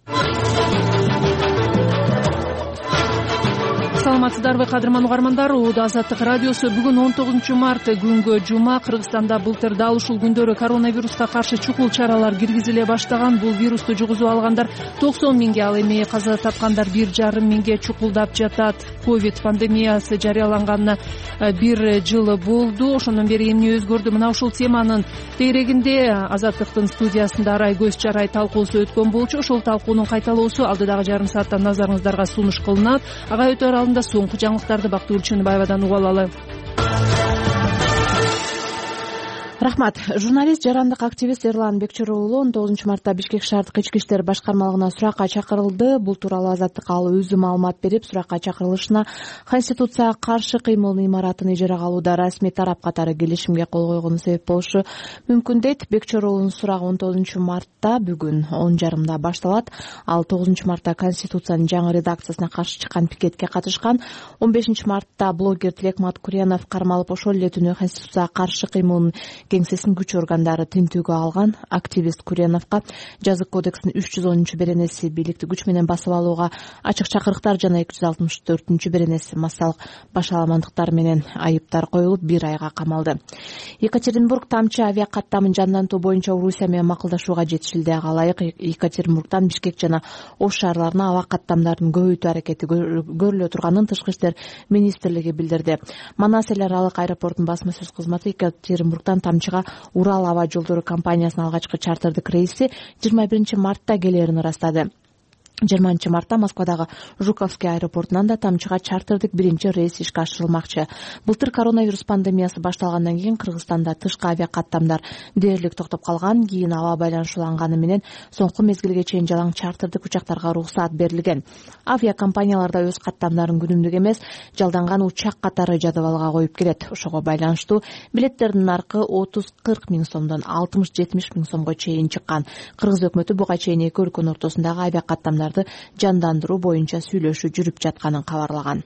Саламатсыздарбы кадырман угармандар, Ууда Азаттык радиосу бүгүн 19 март күнгө жума. Кыргызстанда былтыр дал ушул күндөрү коронавируска каршы чукул чаралар киргизиле баштаган. Бул вирусту жугузуп алгандар 90 миңге, ал эми каза тапкандар 1,5 миңге чукулдап жатат. Ковид пандемиясы жарыяланганына 1 жыл болду. Ошондон бери эмне өзгөрдү? Мына ушул теманын тегерегинде Азаттыктын студиясында Арай Көз Чарай талкуусу өткөн болчу. Ошол талкуунун кайталоосу алдыдагы жарым саатта назарыңыздарга сунуш кылынат. Ага өтөр алдында соңку жаңылыктарды Бактыгүл Чыныбаевадан угуп алалы. Рахмат. Журналист, жарандык активист Эрлан Бекчөр уулу 19 мартта Бишкек шаардык ички иштер башкармалыгына суракка чакырылды. Бул тууралуу Азаттык ал өзү маалымат берип, суракка чакырылышына Конституцияга каршы кыймылдын имаратын ижарага алууда расмий тарап катары келишимге кол койгону себеп болушу мүмкүн дейт. Бекчөр уулунун сурагы 19 мартта бүгүн 10:30 башталат. Ал 9 мартта Конституциянын жаңы редакциясына каршы чыккан пикетке катышкан. 15 мартта блогер Тилекмат Куренов кармалып, ошол эле түнү Конституцияга каршы кыймылдын кеңсесин күч органдары тинтүүгө алган. Активист Куреновго жазык кодекстин 310 беренеси бийликти күч менен басып алууга ачык чакырыктар жана 264 беренеси массалык башаламандыктар менен айыптар коюлуп 1 айга камалды. Екатеринбург тамчы авиа каттамын жандантуу боюнча Орусия менен макулдашууга жетишилди. Ага ылайык Екатеринбургтан Бишкек жана Ош шаарларына аба каттамдарын көбөйтүү аракети көрүлө турганын Тышкы иштер министрлиги билдирди. Манас эл аралык аэропорттун басма сөз кызматы Екатеринбургтан Тамчыга Урал аба жолдору компаниясынын алгачкы чартердик рейси 21 мартта келерин ырастады. 20 мартта Москвадагы Жуковский аэропортунан да Тамчыга чартердик биринчи рейс ишке ашырылмакчы. Былтыр коронавирус пандемиясы башталгандан кийин Кыргызстанда тышкы авиакаттамдар дээрлик токтоп калган. Кийин аба байланышууланганы менен соңку мезгилге чейин жалаң чартердик учактарга уруксаат берилген. Авиакомпанияларда өз каттамдарын күнүмдүк эмес, жалданган учак катары жадыбалга коюп келет. Ошого байланыштуу билеттердин наркы 30-40 миң сомдон 60-70 миң сомго чейин чыккан. Кыргыз өкмөтү буга чейин эки өлкөнүн ортосундагы авиакаттамдар жандандыруу боюнча сүйлөшүү жүрүп жатканын кабарлаган.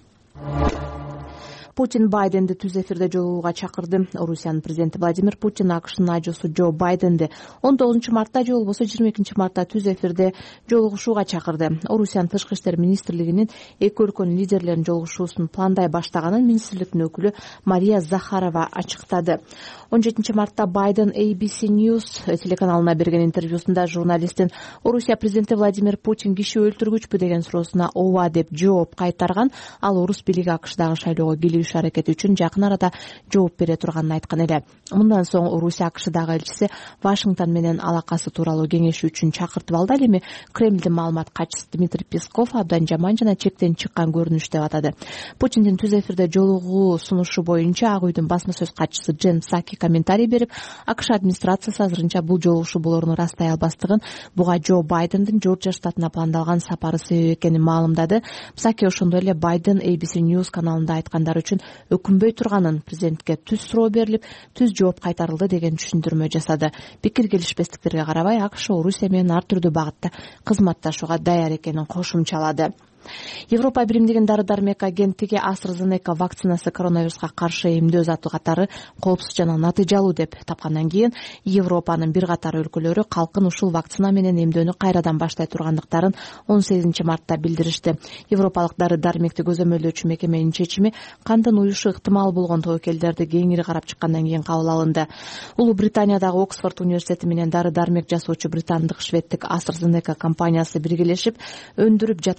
Путин Байденди түз эфирде жолугууга чакырды. Орусиянын президенти Владимир Путин АКШнын ажуусу Джо Байденди 19 мартта же болбосо 22 мартта түз эфирде жолугушууга чакырды. Орусиянын Тышкы иштер министрлигинин эки өлкөнүн лидерлеринин жолугушуусун пландай баштаганын министрликтин өкүлү Мария Захарова ачыктады. 17 мартта Байден ABC News телеканалына берген интервьюсунда журналисттин Орусия президенти Владимир Путин киши өлтүргүчпү деген суроосуна ооба деп жооп кайтарган. Ал орус бийлиги АКШдагы шайлоого кийлигишүү аракети үчүн жакын арада жооп бере турганын айткан эле. Мындан соң Орусия АКШдагы элчиси Вашингтон менен алакасы тууралуу кеңешүү үчүн чакыртып алды. Ал эми Кремлдин маалымат катчысы Дмитрий Песков абдан жаман жана чектен чыккан көрүнүш деп атады. Путиндин түз эфирде жолугуу сунушу боюнча Ак үйдүн басма сөз катчысы Джен Псаки комментарий берип, АКШ администрациясы азырынча бул жолугушуу болоруну растай албастыгын, буга Джо Байдендин Жоржия штатына пландалган сапары себеп экенин маалымдады. Псаки ошондой эле Байден ABC News каналында айткандары үчүн өкүнбөй турганын, президентке түз суроо берилип, түз жооп кайтарылды деген түшүндүрмө жасады. Пикир келишпестиктерге карабай АКШ Орусия менен ар түрдүү багытта кызматташууга даяр экенин кошумчалады. Европа биримдигинин дары-дармек агенттиги AstraZeneca вакцинасы коронавируска каршы эмдөө заты катары коопсуз жана натыйжалуу деп тапкандан кийин Европанын бир катар өлкөлөрү калкын ушул вакцина менен эмдөөнү кайрадан баштай тургандыктарын 18 мартта билдиришти. Европалык дары-дармекти көзөмөлдөөчү мекеменин чечими кандын уюшу ыктымал болгон тобокелдерди кеңири карап чыккандан кийин кабыл алынды. Улуу Британиядагы Оксфорд университети менен дары-дармек жасоочу британдык шведтик AstraZeneca компаниясы биргелешип өндүрүп жаткан вакцина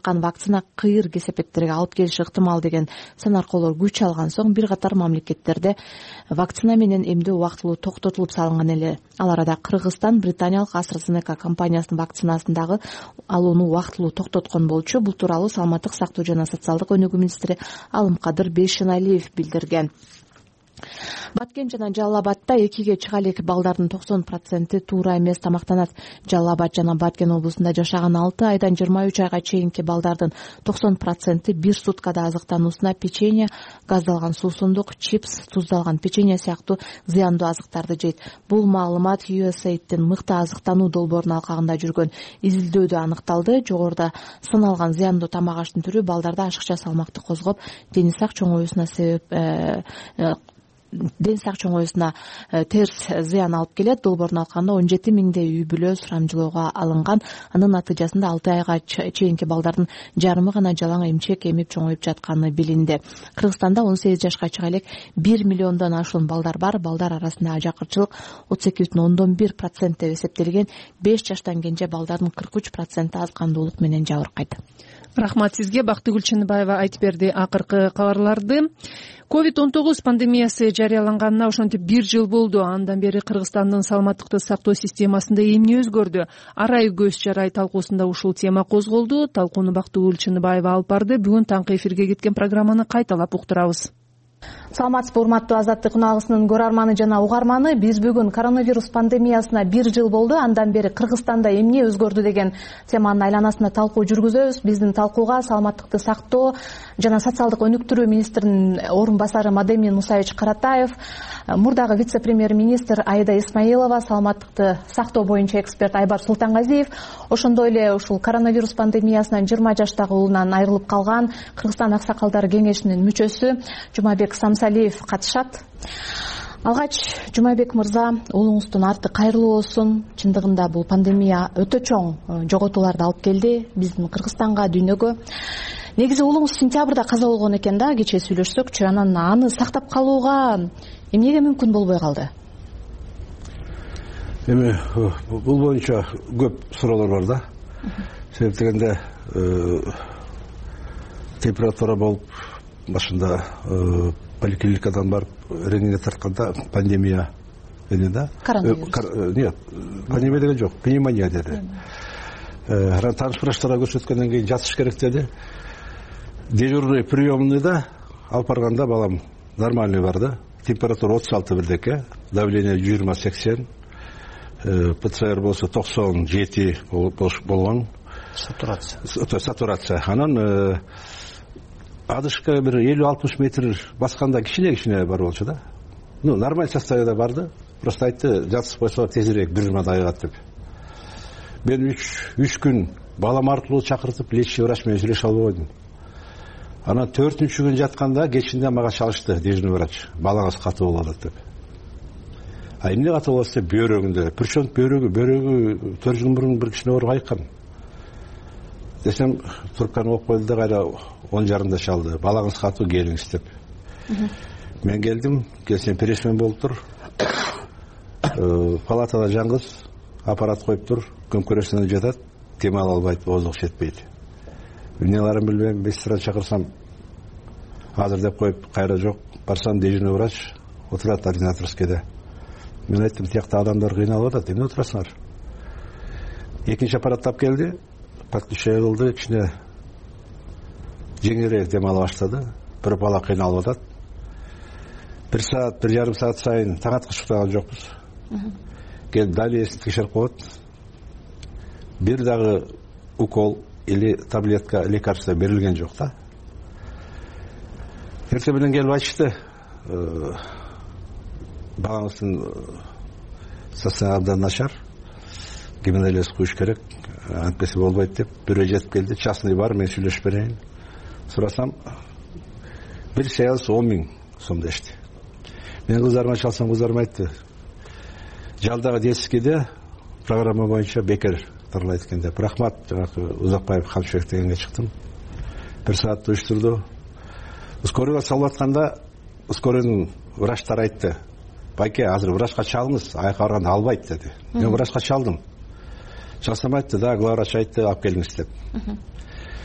вакцина кыйыр кесепеттерге алып келиши ыктымал деген санаркоолор күч алган соң бир катар мамлекеттерде вакцина менен эмдөө убактылуу токтотулуп салынган эле. Ал арада Кыргызстан британиялык AstraZeneca компаниясынын вакцинасын дагы алууну убактылуу токтоткон болчу. Бул тууралуу Саламаттык сактоо жана социалдык өнүгүү министри Алымкадыр Бейшеналиев билдирген. Баткен жана Жалал Абадта 2ге чыга элек балдардын 90% туура эмес тамактанат. Жалал Абад жана Баткен облусунда жашаган 6 айдан 23 айга чейинки балдардын 90% бир суткада азыктануусуна печенье, газдалган суусундук, чипс, туздалган печенье сыяктуу зыяндуу азыктарды жейт. Бул маалымат USAID'дин мыкты азыктануу долбоорунун алкагында жүргөн изилдөөдө аныкталды. Жогоруда сыналган зыяндуу тамак аштын түрү балдарда ашыкча салмакты козгоп, дени сак чоңоюусуна терс зыян алып келет. Долбоордун алкагында 17 миңдей үй бүлө сурамжылоого алынган. Анын натыйжасында 6 айга чейинки балдардын жарымы гана жалаң эмчек эмип чоңоюп жатканы билинди. Кыргызстанда 18 жашка чыга элек 1 миллиондон ашуун балдар бар. Балдар арасында ажакырчылык 32,1% деп эсептелген. 5 жаштан кенже балдардын 43% аз кандуулук менен жабыркайт. Рахмат сизге. Бактыгүл Чыныбаева айтып берди акыркы кабарларды. COVID-19 пандемиясы жарыяланганына ошентип 1 жыл болду. Андан бери Кыргызстандын саламаттыкты сактоо системасында эмне өзгөрдү? Арай көз жарай талкуусунда ушул тема козголду. Талкууну Бактыгүл Чыныбаева алып барды. Бүгүн таңкы эфирге кеткен программаны кайталап уктурабыз. Саламатсызбы урматтуу Азаттык унаалысынын көрөрманы жана угарманы. Биз бүгүн коронавирус пандемиясына 1 жыл болду. Андан бери Кыргызстанда эмне өзгөрдү деген теманын айланасында талкуу жүргүзөбүз. Биздин талкууга саламаттыкты сактоо жана социалдык өнүктүрүү министринин орун басары Мадемин Мусаевич Каратаев, мурдагы вице-премьер-министр Аида Исмаилова, саламаттыкты сактоо боюнча эксперт Айбар Султангазиев, ошондой эле ушул коронавирус пандемиясынан 20 жаштагы уулунан айрылып калган Кыргызстан аксакалдары кеңешинин мүчөсү Жумабек Самсалиев катышат. Алгач, Жумабек мырза, уулуңуздун арты кайрылуу болсун. Чындыгында бул пандемия өтө чоң жоготууларды алып келди биздин Кыргызстанга, дүйнөгө. Негизи уулуңуз сентябрда каза болгон экен да, кечээ сүйлөшсөкчү. Анан аны сактап калууга эмнеге мүмкүн болбой калды? Эми бул боюнча көп суроолор бар да. Себеп дегенде температура болуп башында поликлиникадан барып рентгенге тартканда пандемия деди да. Нет, пандемия деген жок, пневмония деди. Тааныш врачтарга көрсөткөндөн кийин жатыш керек деди. Дежурный приемныйда алып барганда балам нормальный бар да. Температура 36 бирдеке, давление 20-80, ПЦР болсо 97 болгон. Сатурация. Анан адышка бир 50-60 метр басканда кичине бар болчу да. Нормаль состояние барды. Просто айтты, жатып койсо тезирээк 1 жумада айыгат деп. Мен 3 күн балам аркылуу чакыртып лечащий врач менен сүйлөшө албай койдум. Анан 4-күн жатканда кечинде мага чалышты дежурный врач. Балаңыз катуу болот деп. Эмне катуу болот деп бөөрөгүндө. Причем бөөрөгү 4 жыл мурун бир кичине ооруп айыккан. Десем, трубканы алып койду да кайра 10:30 чалды. Балаңыз катуу, келиңиз деп. Мен келдим, келсем пересмен болуп тур. Палатада жаңгыз, аппарат коюп тур, көмкөрөсүнө жатат, демал албайт, оозук жетпейт. Эмне кыларын билбейм, 5 сыра чакырсам, азыр деп коюп, кайра жок. Барсам дежурный врач отурат ординаторскийде. Мен айттым, тиякта адамдар кыйналып атат, эмне отурасыңар? Экинчи аппарат тап келди, подключение кылды, кичине жеңилирээк дем ала баштады. Бир бала кыйналып атат. 1 саат, 1,5 саат сайын таң аткычтаган жокпуз. Келип давлениесин текшерип коет. Бир дагы укол или таблетка, лекарство берилген жок да. Эртең менен келип айтышты, багаңыздын состояние абдан начар, гемодиализ куюш керек, антпесе болбойт деп, бирөө жетип келди, частный бар, мен сүйлөшүп берейин. Сурасам, бир сеанс 10 000 сом дешти. Мен кыздарыма чалсам, кыздарым айтты, жалдагы детскийде программа боюнча бекер тарлайт экен деп. Рахмат, жанагы Узакбаев Хамшбек дегенге чыктым. 1 саат уюштурду. Ускорууга салып атканда, ускорунун врачтар айтты, байке, азыр врачка чалыңыз, аяка барганда албайт деди. Мен врачка чалдым. Чалсам айтты, да, главврач айтты, алып келиңиз деп.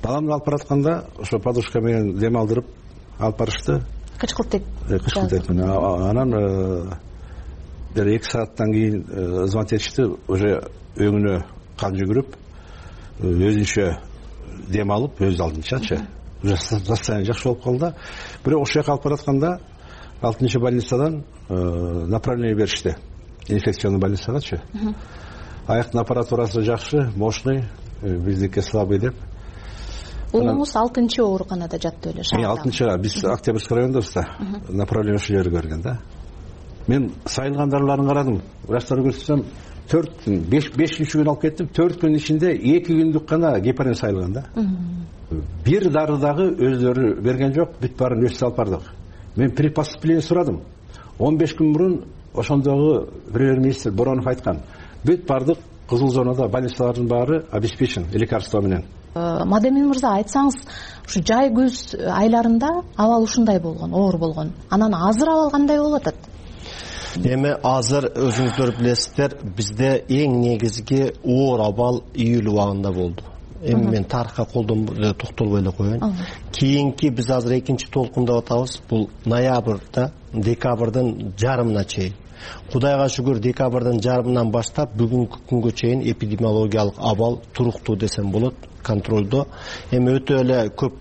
баламды алып баратканда ошо подушка менен дем алдырып алып барышты. Кычкылтек анан бир 2 сааттан кийин звонок этишти. Уже өңүнө кан жүгүрүп, өзүнчө дем алып, өз алдынчачы. Уже состояние жакшы болуп калды. Бирок ошол жака алып баратканда 6-чы больницадан направление беришти. Инфекционный больницагачы. Аяктын аппаратурасы жакшы, мощный, биздики слабый деп. Уулуңуз 6-чы ооруканада жатты эле, шаарда. 6-чыга биз Октябрьский райондобуз да. Направление ошол жерге берген да. Мен сайылган дарыларын карадым. Врачтарга көрсөтсөм 4 күн, 5-5-чү күн алып кеттим. 4 күн ичинде 2 күндүк гана гепарин сайылган да. Бир дары дагы өздөрү берген жок, бүт баарын өз алып бардык. Мен при поступлении сурадым. 15 күн мурун ошондогу премьер-министр Боронов айткан. Бүт бардык кызыл зонада больницалардын баары обеспечен лекарство менен. Мадемин мырза, айтсаңыз, ушу жай көз айларында абал ушундай болгон, оор болгон. Анан азыр абал кандай болуп атат? Эми азыр өзүңүздөр билесиздер, бизде эң негизги оор абал июль убагында болду. Эми мен тарыхка колдон токтолбой эле коеюн. Кийинки биз азыр экинчи толкунда атабыз. Бул ноябрда, декабрдын жарымына чейин. Кудайга шүгүр, декабрдын жарымынан баштап бүгүнкү күнгө чейин эпидемиологиялык абал туруктуу десем болот, контролдо. Эми өтө эле көп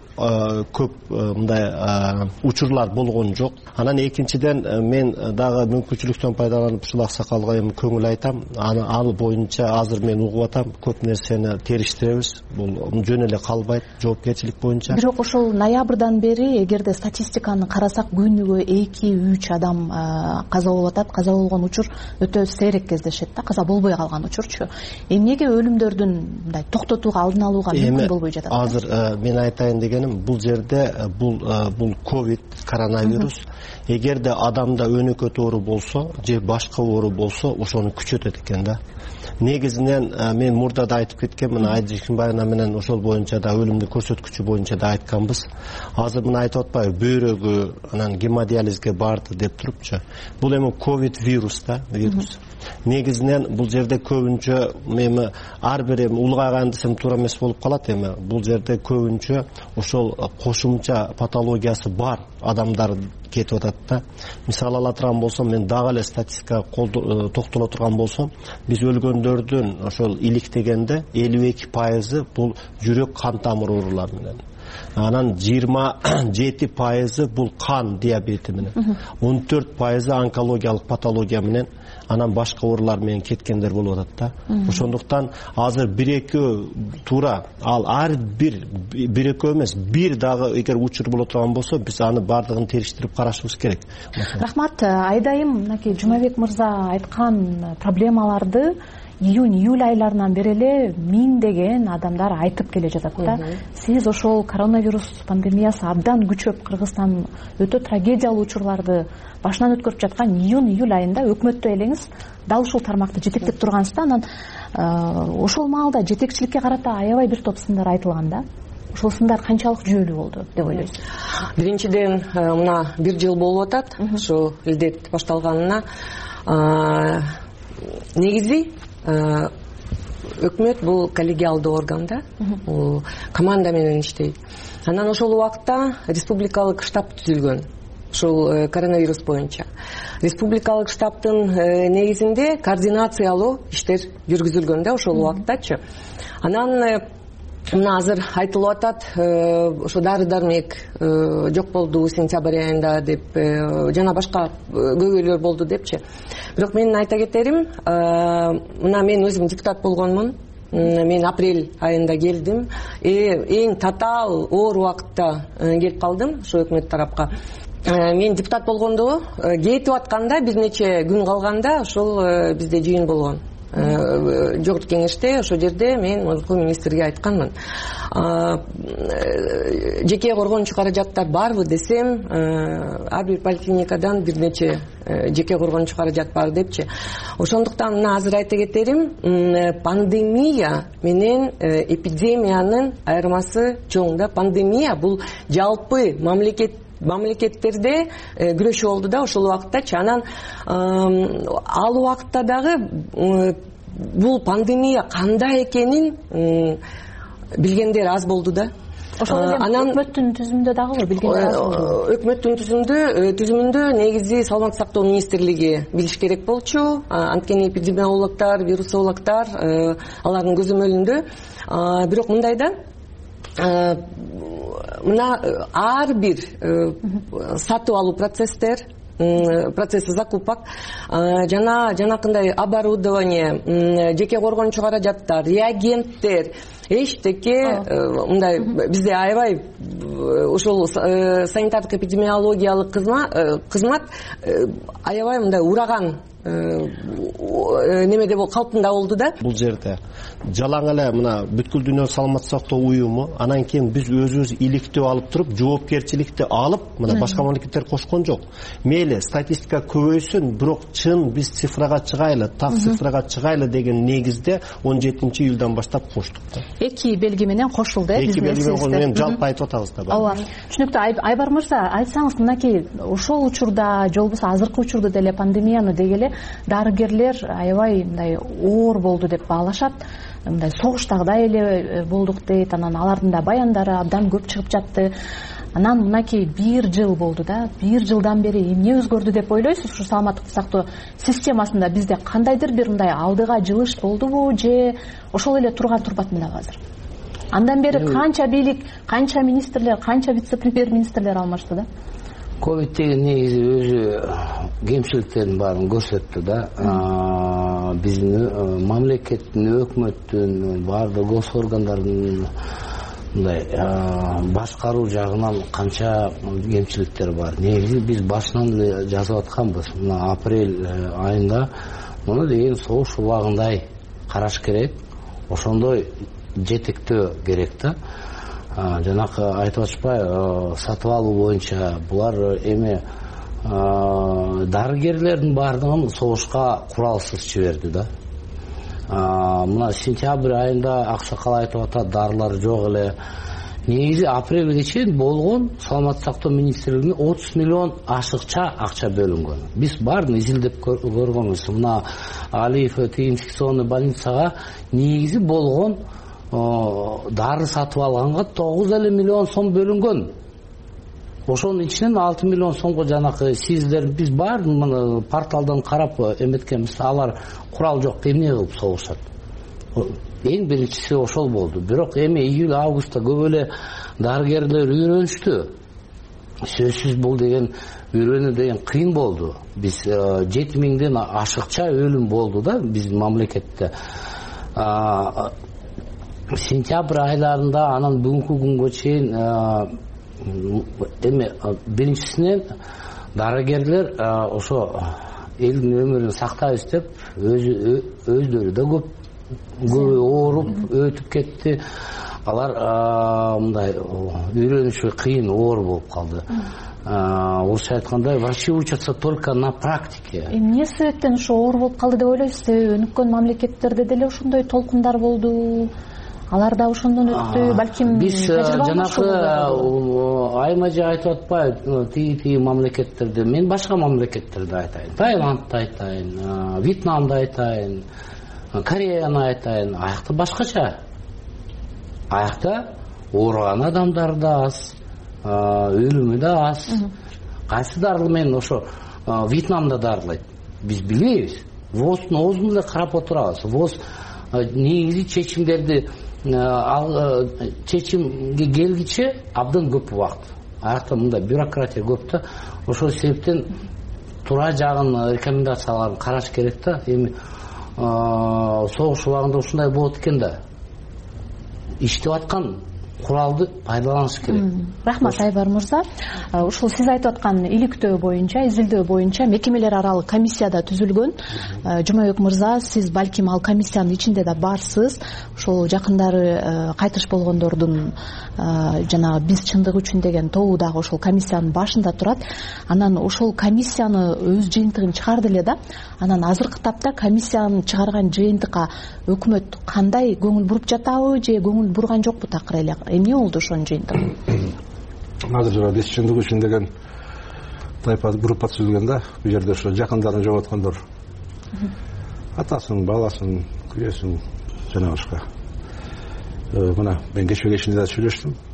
мындай учурлар болгон жок. Анан экинчиден мен дагы мүмкүнчүлүктөн пайдаланып ушул аксакалга эми көңүл айтам. Ал боюнча азыр мен угуп атам, көп нерсени териштиребиз. Бул жөн эле калбайт, жоопкерчилик боюнча. Бирок ошол ноябрдан бери эгерде статистиканы карасак, күнүгө 2-3 адам каза болуп атат. Каза болгон учур өтө сейрек кездешет да, каза болбой калган учурчу. Эмнеге өлүмдөрдүн мындай токтотууга, алдын алууга мүмкүн болбой жатат? Азыр мен айтайын дегеним, бул жерде бул ковид, коронавирус, эгерде адамда өнөкөт оору болсо же башка оору болсо, ошону күчөтөт экен да. Негизинен мен мурда да айтып кеткенмин, Айдыр Ишимбаева менен ошол боюнча да өлүмдү көрсөткүчү боюнча да айтканбыз. Азыр мына айтып атпайбы, бөйрөгү анан гемодиализге барды деп турупчу. Бул эми ковид вирус да, вирус. Негизинен бул жерде көбүнчө эми ар бир улгайган десем туура эмес болуп калат. Эми бул жерде көбүнчө ошол кошумча патологиясы бар адамдар кетип атат да. Мисалы ала турган болсом, мен дагы эле статистикага токтоло турган болсом, биз өлгөндөрдүн ошол иликтегенде 52% бул жүрөк кан тамыр оорулары менен. Анан 27% бул кан диабети менен. 14% онкологиялык патология менен, анан башка оорулар менен кеткендер болуп атат да. Ошондуктан азыр 1-2 туура, ал ар бир экөө эмес, бир дагы эгер учур боло турган болсо, биз аны бардыгын териштирип карашыбыз керек. Рахмат. Айдайым, мынакей Жумабек мырза айткан проблемаларды июнь-июль айларынан бери эле миңдеген адамдар айтып келе жатат да. Сиз ошол коронавирус пандемиясы абдан күчөп, Кыргызстан өтө трагедиялуу учурларды башынан өткөрүп жаткан июнь-июль айында өкмөттө элеңиз дал ушул тармакты жетектеп тургансыз да. Анан ошол маалда жетекчиликке карата аябай бир топ сындар айтылган да. Ошол сындар канчалык жүйөлүү болду деп ойлойсуз? Биринчиден, мына 1 жыл болуп атат, ошо илдет башталганына. Негизи өкмөт бул коллегиалдуу орган да, команда менен иштейт. Анан ошол убакта республикалык штаб түзүлгөн, ошол коронавирус боюнча. Республикалык штабтын негизинде координациялуу иштер жүргүзүлгөн да ошол убактачы. Анан мына азыр айтылып атат, ошо дары-дармек жок болду сентябрь айында деп, жана башка көйгөйлөр болду депчи. Бирок мен айта кетерим, мына мен өзүм депутат болгонмун. Мен апрель айында келдим. Эң татаал оор убакытта келип калдым ошо өкмөт тарапка. Мен депутат болгондо кетип атканда бир нече күн калганда ошол бизде жыйын болгон. Жогорку кеңеште ошол жерде мен мурунку министрге айтканмын. Жеке коргончу каражаттар барбы десем, ар бир поликлиникадан бир нече жеке коргончу каражат бар депчи. Ошондуктан мына азыр айта кетерим, пандемия менен эпидемиянын айырмасы чоң да. Пандемия бул жалпы мамлекеттерде күрөшүү болду да ошол убактачы. Анан ал убакытта дагы бул пандемия кандай экенин билгендер аз болду да. ошол эле өкмөттүн түзүмүндө дагыбы билген өкмөттүн түзүмүндө негизи саламаттык сактоо министрлиги билиш керек болчу. Анткени эпидемиологдор, вирусологдор алардын көзөмөлүндө. Бирок мындай да, мына ар бир сатып алуу процесси закупок жана жанакындай оборудование, жеке коргончу каражаттар, реагенттер, эчтеке мындай бизде аябай ошол санитардык эпидемиологиялык кызмат аябай мындай ураган немеде калпында болду да. Бул жерде жалаң эле мына бүткүл дүйнө саламаттык сактоо уюму, анан кийин биз өзүбүз иликтөө алып туруп, жоопкерчиликти алып, мына башка мамлекеттер кошкон жок. Мейли статистика көбөйсүн, бирок чын биз цифрага чыгайлы, так цифрага чыгайлы деген негизде 17-июлдан баштап коштук да. Эки белги менен кошулду, эки белги менен жалпы айтып атабыз да. Ооба. Түшүнүктүү. Айбар мырза, айтсаңыз, мынакей ошол учурда, же болбосо азыркы учурда деле пандемияны дегеле дарыгерлер аябай мындай оор болду деп баалашат. Мындай согуштагыдай эле болдук дейт. Анан алардын да баяндары абдан көп чыгып жатты. Анан мынакей 1 жыл болду да. 1 жылдан бери эмне өзгөрдү деп ойлойсуз? Ушу саламаттык сактоо системасында бизде кандайдыр бир мындай алдыга жылыш болдубу, же ошол эле турбат мында азыр? Андан бери канча бийлик, канча министрлер, канча вице-премьер-министрлер алмашты да? Ковид деген негизи өзү кемчиликтердин баарын көрсөттү да. Биздин мамлекеттин, өкмөттүн, баардык гос органдардын мындай башкаруу жагынан канча кемчиликтер бар. Негизи биз башынан эле жазып атканбыз. Мына апрель айында муну деген согуш убагындай караш керек. Ошондой жетектөө керек да. Жанакы айтып атышпайбы, сатып алуу боюнча булар эми дарыгерлердин баардыгын согушка куралсыз жиберди да. Мына сентябрь айында Аксакал айтып атат, дарылар жок эле. Негизи апрелге чейин болгон саламаттык сактоо министрлигине 30 миллион ашыкча акча бөлүнгөн. Биз баарын изилдеп көргөнбүз. Мына Алиев инфекционный больницага негизи болгон дары сатып алганга 9 миллион сом бөлүнгөн. Ошонун ичинен 6 миллион сомго жанакы сиздер биз баарын порталдан карап эметкенбиз. Алар курал жок, эмне кылып согушат? Эң биринчиси ошол болду. Бирок эми июль августта көп эле дарыгерлер үйрөнүштү. Сөзсүз бул деген үйрөнүү деген кыйын болду. Биз 7000ден ашыкча өлүм болду да биздин мамлекетте. Сентябрь айларында анан бүгүнкү күнгө чейин эми биринчисинен дарыгерлер ошо элдин өмүрүн сактайбыз деп өздөрү да көп ооруп өтүп кетти. Алар мындай үйрөнүшү кыйын, оор болуп калды. Орусча айтканда врачи учатся только на практике. Эмне себептен ошо оор болуп калды деп ойлойсуз? Өнүккөн мамлекеттерде деле ошондой толкундар болду. Алар да ошондон өттү, балким биз жанакы айма-жай айтып атпайбы, тиги мамлекеттерде, мен башка мамлекеттерди айтайын. Таиландды айтайын, Вьетнамды айтайын, Кореяны айтайын. Аякта башкача. Аякта ооруган адамдар да аз, өлүмү да аз. Кайсы дарыл менен ошо Вьетнамда дарылайт? Биз билбейбиз. ВОЗдун оозун эле карап отурабыз. ВОЗ негизи чечимдерди чечимге келгиче абдан көп убакыт. Аякта мындай бюрократия көп да. Ошол себептен туура жагын рекомендацияларын караш керек да. Эми согуш убагында ушундай болот экен да. Иштеп аткан куралды пайдаланыш керек. Рахмат Айбар мырза. Ушул сиз айтып аткан иликтөө боюнча, изилдөө боюнча мекемелер аралык комиссия да түзүлгөн. Жумабек мырза, сиз балким ал комиссиянын ичинде да барсыз. Ошол жакындары кайтыш болгондордун жанагы биз чындык үчүн деген тобу дагы ошол комиссиянын башында турат. Анан ошол комиссияны өз жыйынтыгын чыгарды эле да. Анан азыркы тапта комиссиянын чыгарган жыйынтыкка өкмөт кандай көңүл буруп жатабы же көңүл бурган жокпу такыр эле? Эмне болду ошонун жыйынтыгы? Азыр жана биз чындык үчүн деген тайпа группа түзүлгөн да. Бул жерде ошо жакындарын жоготкондор, атасын, баласын, күйөөсүн жана башка. Мына мен кечээ да сүйлөштүм.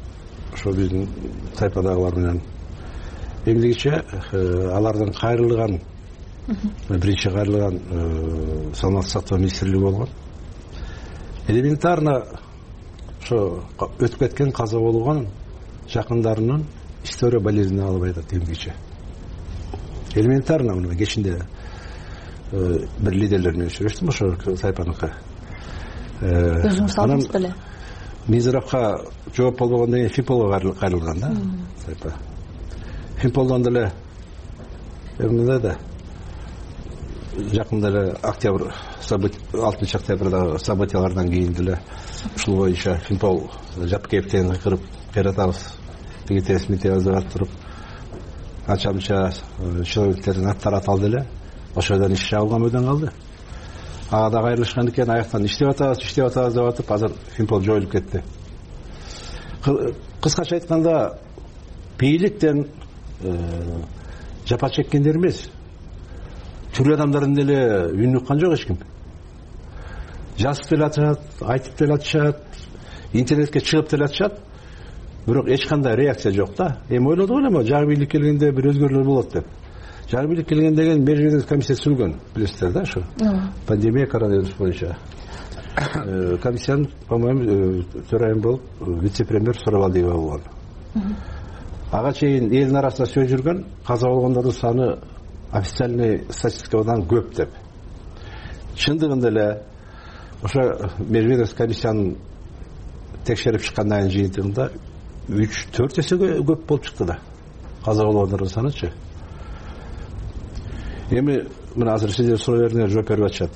ошо биздин тайпадагылар менен эмгегиче алардын кайрылган биринчи кайрылган саламаттык сактоо министрлиги болгон. Элементарно ошо өтүп кеткен каза болгон жакындарынын история болезнин алып айтат эмгиче. Элементарно мына кечинде бир лидерлер менен сүйлөштүм ошо тайпаныкы. Өзүңүз алдыңыз беле? Мизрапка жооп болбогондон кийин Фимполго кайрылган да тайпа. Фимполдон деле мындай да жакында эле октябрь 6 октябрдагы событиялардан кийин деле ушул боюнча Фимпол Жапкеевден кырып кайратабыз деген митинг деп туруп анча мынча человектердин аттары аталды эле. Ошодон иш жабылган калды. Ага да кайрылышкан экен, аяктан иштеп атабыз деп атып, азыр Фимпол жоюлуп кетти. Кыскача айтканда, бийликтен жапа чеккендер эмес, түрүү адамдардын деле үнүн уккан жок эч ким. Жазып деле атышат, айтып деле атышат, интернетке чыгып деле атышат, бирок эч кандай реакция жок да. Эми ойлодук эле, жаңы бийлик келгенде бир өзгөрүүлөр болот деп. Жаңы бийлик келген деген межведомственный комиссия сүргөн, билесиздер да, ошо. Пандемия коронавирус боюнча. Комиссиянын, по-моему, төрайым болуп вице-премьер Сурабалдиева болгон. Ага чейин элдин арасында сөз жүргөн, каза болгондордун саны официальный статистикадан көп деп. Чындыгында эле ошо межведомственный комиссиянын текшерип чыккандан кийин жыйынтыгында 3-4 эсеге көп болуп чыкты да. Каза болгондордун санычы. Эми мына азыр сиздер суроо бердиңер, жооп берип атышат.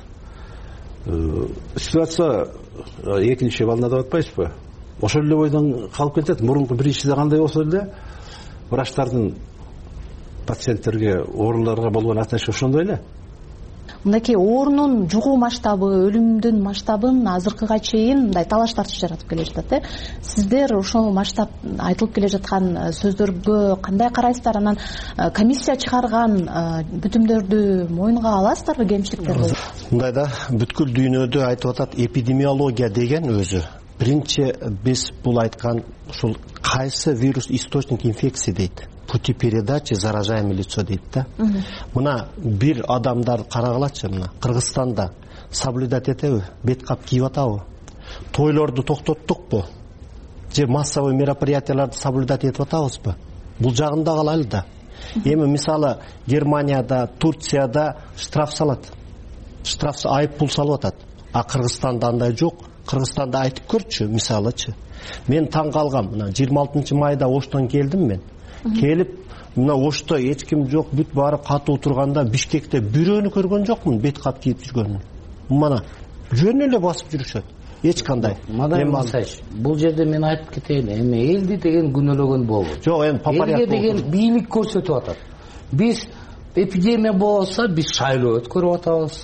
Ситуация экинчи волнада деп атпайсызбы? Ошол эле бойдон калып кетет. Мурунку биринчиде кандай болсо деле врачтардын пациенттерге, ооруларга болгон отношение ошондой эле. Мынакей оорунун жугуу масштабы, өлүмдүн масштабын азыркыга чейин мындай талаш тартыш жаратып келе жатат. Сиздер ошол масштаб айтылып келе жаткан сөздөргө кандай карайсыздар? Анан комиссия чыгарган бүтүмдөрдү моюнга аласыздарбы, кемчиликтерди? Мындай да, бүткүл дүйнөдө айтып атат, эпидемиология деген өзү. Биринчи биз бул айткан ушул кайсы вирус источник инфекции дейт. Пути передачи заражаемое лицо дейт да. Мына бир адамдар карагылачы, мына Кыргызстанда соблюдать этеби, бет кап кийип атабы? Тойлорду токтоттукпу? Же массовый мероприятияларды соблюдать этип атабызбы? Бул жагында калайлы да. Эми мисалы Германияда, Турцияда штраф салат. Штраф айып пул салып атат. А Кыргызстанда андай жок. Кыргызстанда айтып көрчү, мисалычы. Мен таң калгам, мына 26 майда Оштон келдим мен. Келип, мына Ошто эч ким жок, бүт барып катуу турганда Бишкекте бирөөнү көргөн жокмун бет кап кийип жүргөнүн. Мына жөн эле басып жүрүшөт. Эч кандай. Мадам Мусаевич, бул жерде мен айтып кетейин, эми элди деген күнөөлөгөн болбойт. Жок, эми элге деген бийлик көрсөтүп атат. Биз эпидемия болсо, биз шайлоо өткөрүп атабыз.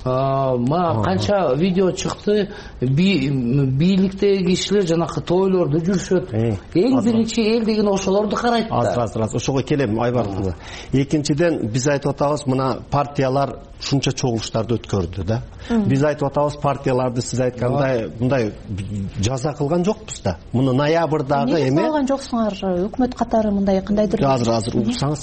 Ма канча видео чыкты, бийликтеги кишилер жанакы тойлордо жүрүшөт. Эң биринчи эл деген ошолорду карайт да. Азыр ошого келем, Айбар мырза. Экинчиден биз айтып атабыз, мына партиялар ушунча чогулуштарды өткөрдү да. Биз айтып атабыз, партияларды сиз айткандай мындай жаза кылган жокпуз да. Муну ноябрдагы эме кылган жоксуңар, өкмөт катары мындай кандайдыр. Азыр уксаңыз,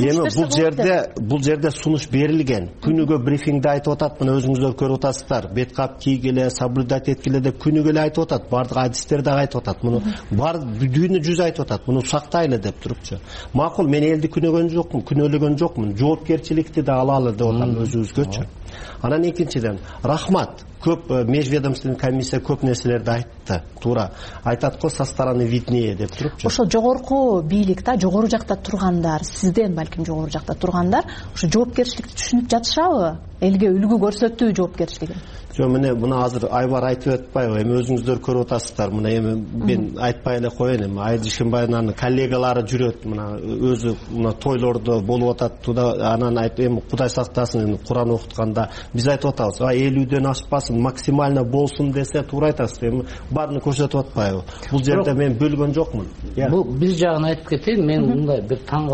эми бул жерде сунуш берилген. Күнүгө брифингде айтып атат, мына өзүңүздөр көрүп атасыздар. Бет кап кийгиле, соблюдать эткиле деп күнүгө эле айтып атат. Бардык адистер да айтып атат. Муну бар дүйнө жүз айтып атат. Муну сактайлы деп турупчу. Макул, мен элди күнөөлөгөн жокмун. Жоопкерчиликти да алалы деп атам өзүбүзгөчү. Анан экинчиден, рахмат. Көп межведомственный комиссия көп нерселерди айтты. Туура айтат го, со стороны виднее деп турупчу. Ошо жогорку бийликте, жогору жакта тургандар, сизден балким жогору жакта тургандар, ошо жоопкерчиликти түшүнүп жатышабы? Элге үлгү көрсөтүү жоопкерчилигин. Жок, мына азыр Айбар айтып атпайбы? Эми өзүңүздөр көрүп атасыздар. Мына эми мен айтпай эле коеюн, эми Айдын Ишимбаевдин коллегалары жүрөт, мына өзү мына тойлордо болуп атат. Туда анан айтып, эми Кудай сактасын, Куран окутканда биз айтып атабыз, 50-дөн ашпасын, максимально болсун десе, туура айтасыз. Эми баарын көрсөтүп атпайбы? Бул жерде мен бөлгөн жокмун. Бул биз жагын айтып кетейин, мен мындай бир таң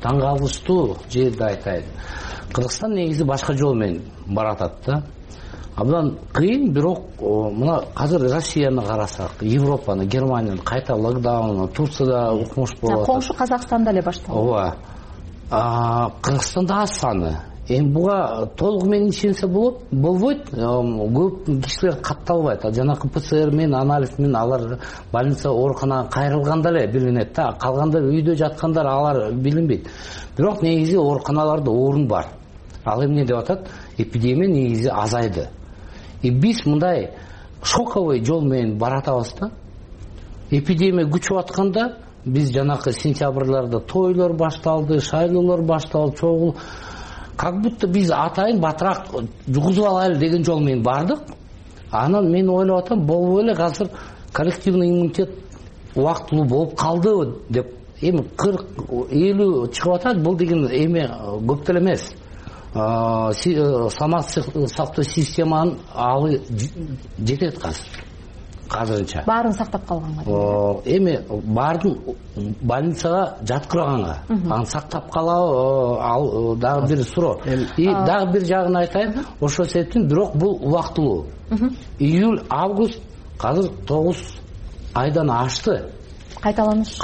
калыштуу жерди айтайын. Кыргызстан негизи башка жол менен баратат да. абдан кыйын. Бирок мына азыр Россияны карасак, Европаны, Германияны кайта локдаун, Турцияда укмуш болуп атат. Коңшу Казакстанда эле башталды. Ооба. Кыргызстанда аз саны. Эми буга толук менен ишенсе болбойт. Көп кишилер катталбайт. Жанакы ПЦР менен, анализ менен алар больница, ооруканага кайрылганда эле билинет да. Калгандар үйдө жаткандар алар билинбейт. Бирок негизи ооруканаларда орун бар. Ал эмне деп атат? Эпидемия негизи азайды. Биз мындай шоковый жол менен баратабыз да. Эпидемия күчүп атканда биз жанакы сентябрларда тойлор башталды, шайлоолор башталды, чогул. Как будто биз атайын батыраак жугузуп алайлы деген жол менен бардык. Анан мен ойлоп атам, болбой эле азыр коллективный иммунитет убактылуу болуп калды деп. Эми 40-50 чыгып атат, бул деген эми көп деле эмес. Саламаттык сактоо системанын алы жетет азырынча. Баарын сактап калганга. Эми баардын больницага жаткырганга, аны сактап калабы, ал дагы бир суроо. Дагы бир жагын айтайын, ошол себептен бирок бул убактылуу. Июль, август азыр 9 айдан ашты. Кайталаныш.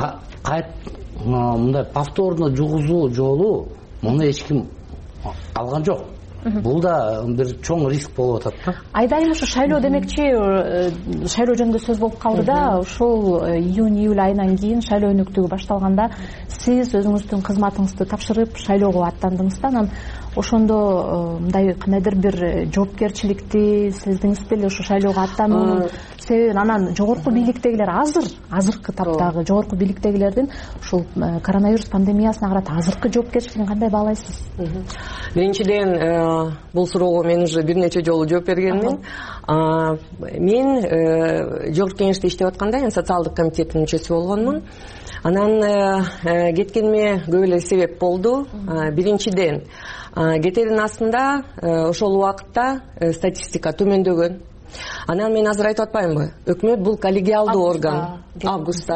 Мындай повторно жугузуу жолу муну эч ким алган жок. Бул да бир чоң риск болуп атат да. Айдайым ушу шайлоо демекчи, шайлоо жөнүндө сөз болуп калды да, ушул июнь-июль айынан кийин шайлоо өнөктүгү башталганда сиз өзүңүздүн кызматыңызды тапшырып шайлоого аттандыңыз да. Анан ошондо мындай кандайдыр бир жоопкерчиликти сездиңиз беле ушу шайлоого аттануу себебин? Анан жогорку бийликтегилер азыркы таптагы жогорку бийликтегилердин ушул коронавирус пандемиясына карата азыркы жоопкерчилигин кандай баалайсыз? Биринчиден, бул суроого мен уже бир нече жолу жооп бергенмин. Мен жогорку кеңеште иштеп атканда социалдык комитеттин мүчөсү болгонмун. Анан кеткениме көп эле себеп болду. Биринчиден, кетердин астында ошол убакытта статистика төмөндөгөн. Анан мен азыр айтып атпаймынбы? Өкмөт бул коллегиалдуу орган. Августтун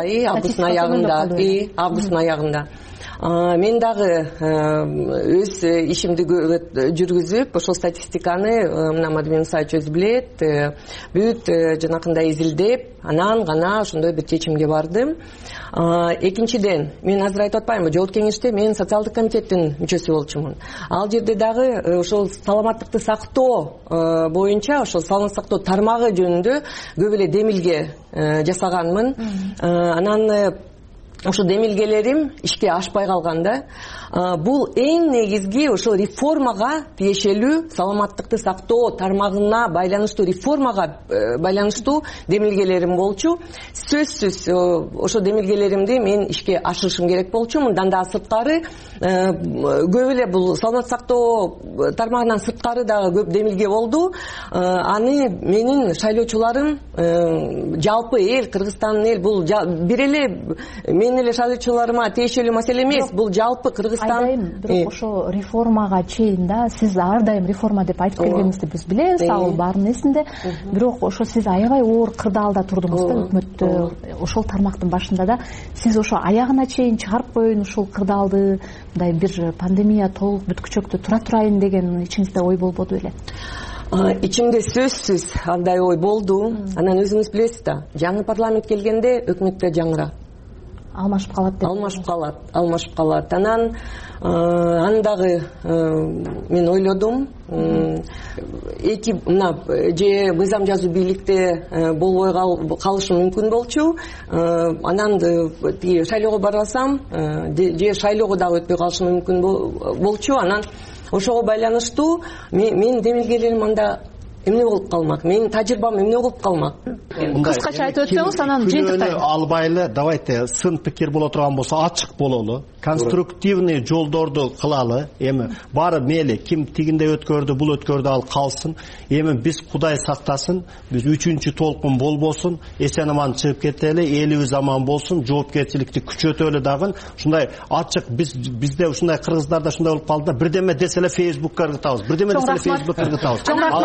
аягында. Мен дагы өз ишимди жүргүзүп, ошол статистиканы мына Мадина Мусаевич өзү билет, бүт жанакындай изилдеп, анан гана ошондой бир чечимге бардым. Экинчиден, мен азыр айтып атпаймынбы, жогорку кеңеште мен социалдык комитеттин мүчөсү болчумун. Ал жерде дагы ошол саламаттыкты сактоо боюнча, ошол саламаттык сактоо тармагы жөнүндө көп эле демилге жасаганмын. Анан ошо демилгелерим ишке ашпай калганда, бул эң негизги ошо реформага тиешелүү, саламаттыкты сактоо тармагына байланыштуу, реформага байланыштуу демилгелерим болчу. Сөзсүз ошо демилгелеримди мен ишке ашырышым керек болчу. Мындан да сырткары көп эле бул саламаттык сактоо тармагынан сырткары дагы көп демилге болду. Аны менин шайлоочуларым, жалпы эл, Кыргызстандын эл, бул бир эле менин эле шайлоочуларыма тиешелүү маселе эмес, бул жалпы Кыргызстан. Бирок ошо реформага чейин да, сиз ар дайым реформа деп айтып келгениңизди биз билебиз, ал баардын эсинде. Бирок ошо сиз аябай оор кырдаалда турдуңуз да өкмөттө, ошол тармактын башында да. Сиз ошо аягына чейин чыгарып коеюн ушул кырдаалды, мындай бир пандемия толук бүткүчөктө тура турайын деген ичиңизде ой болбоду беле? Ичимде сөзсүз андай ой болду. Анан өзүңүз билесиз да, жаңы парламент келгенде өкмөттө жаңыра алмашып калат деп. Алмашып калат. Анан дагы мен ойлодум, эки мына же мыйзам жазуу бийликте болбой калышы мүмкүн болчу. Анан тиги шайлоого барбасам, же шайлоого дагы өтпөй калышы мүмкүн болчу. Анан ошого байланыштуу мен демилгелерим анда эмне болуп калмак, менин тажрыйбам эмне болуп калмак? Кыскача айтып өтсөңүз, анан жыйынтыктайын. Албайлы, давайте сын пикир боло турган болсо ачык бололу, конструктивный жолдорду кылалы. Эми баары мейли, ким тигинде өткөрдү, бул өткөрдү, ал калсын. Эми биз Кудай сактасын, биз 3-чү толкун болбосун, эсен аман чыгып кетели, элибиз аман болсун, жоопкерчиликти күчөтөлү дагы. Ушундай ачык бизде ушундай кыргыздарда ушундай болуп калды да, бирдеме деселе Facebookка ыргытабыз, бирдеме деселе Facebookка ыргытабыз.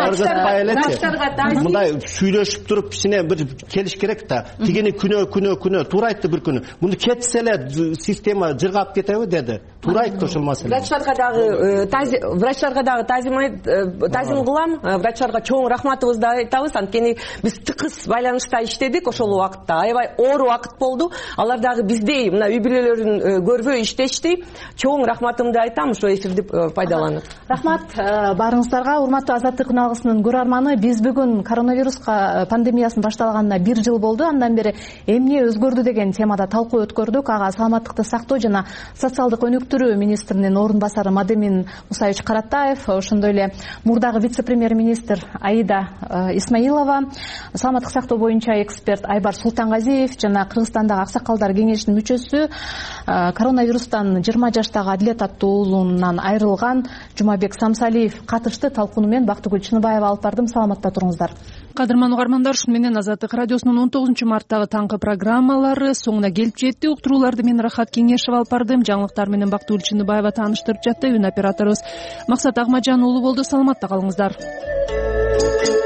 Мындай сүйлөшүп туруп кичине бир келиш керек да. Тигини күнөө туура айтты бир күнү. Муну кетсе эле система жыргап кетеби деди. туура айтты ошол маселени. Врачтарга дагы тазим кылам, врачтарга чоң рахматыбызды айтабыз. Анткени биз тыкыз байланышта иштедик ошол убакытта. Аябай оор убакыт болду. Алар дагы биздей мына үй бүлөлөрүн көрбөй иштешти. Чоң рахматымды айтам, ошо эфирди пайдаланып. Рахмат баарыңыздарга. Урматтуу Азаттык үн көрөрманы, биз бүгүн коронавируска пандемиясын башталганына 1 жыл болду. Андан бери эмне өзгөрдү деген темада талкуу өткөрдүк. Ага саламаттыкты сактоо жана социалдык өнүктүрүү министринин орун басары Мадемин Мусаевич Каратаев, ошондой эле мурдагы вице-премьер-министр Аида Исмаилова, саламаттык сактоо боюнча эксперт Айбар Султангазиев жана Кыргызстандагы аксакалдар кеңешинин мүчөсү, коронавирустан 20 жаштагы Адилет аттуу уулунан айрылган Жумабек Самсалиев катышты. Талкууну мен Бактыгүл Чыныбаева алып бардым. Саламатта туруңуздар. Кадырман угармандар, ушу менен Азаттык радиосунун 19 марттагы таңкы программалары соңуна келип жетти. Уктурууларды мен Рахат Кеңешев алып бардым. Жаңылыктар менен Бактыгүл Чыныбаева тааныштырып жатты. Үн операторубуз Максат Агмажан уулу болду. Саламатта калыңыздар.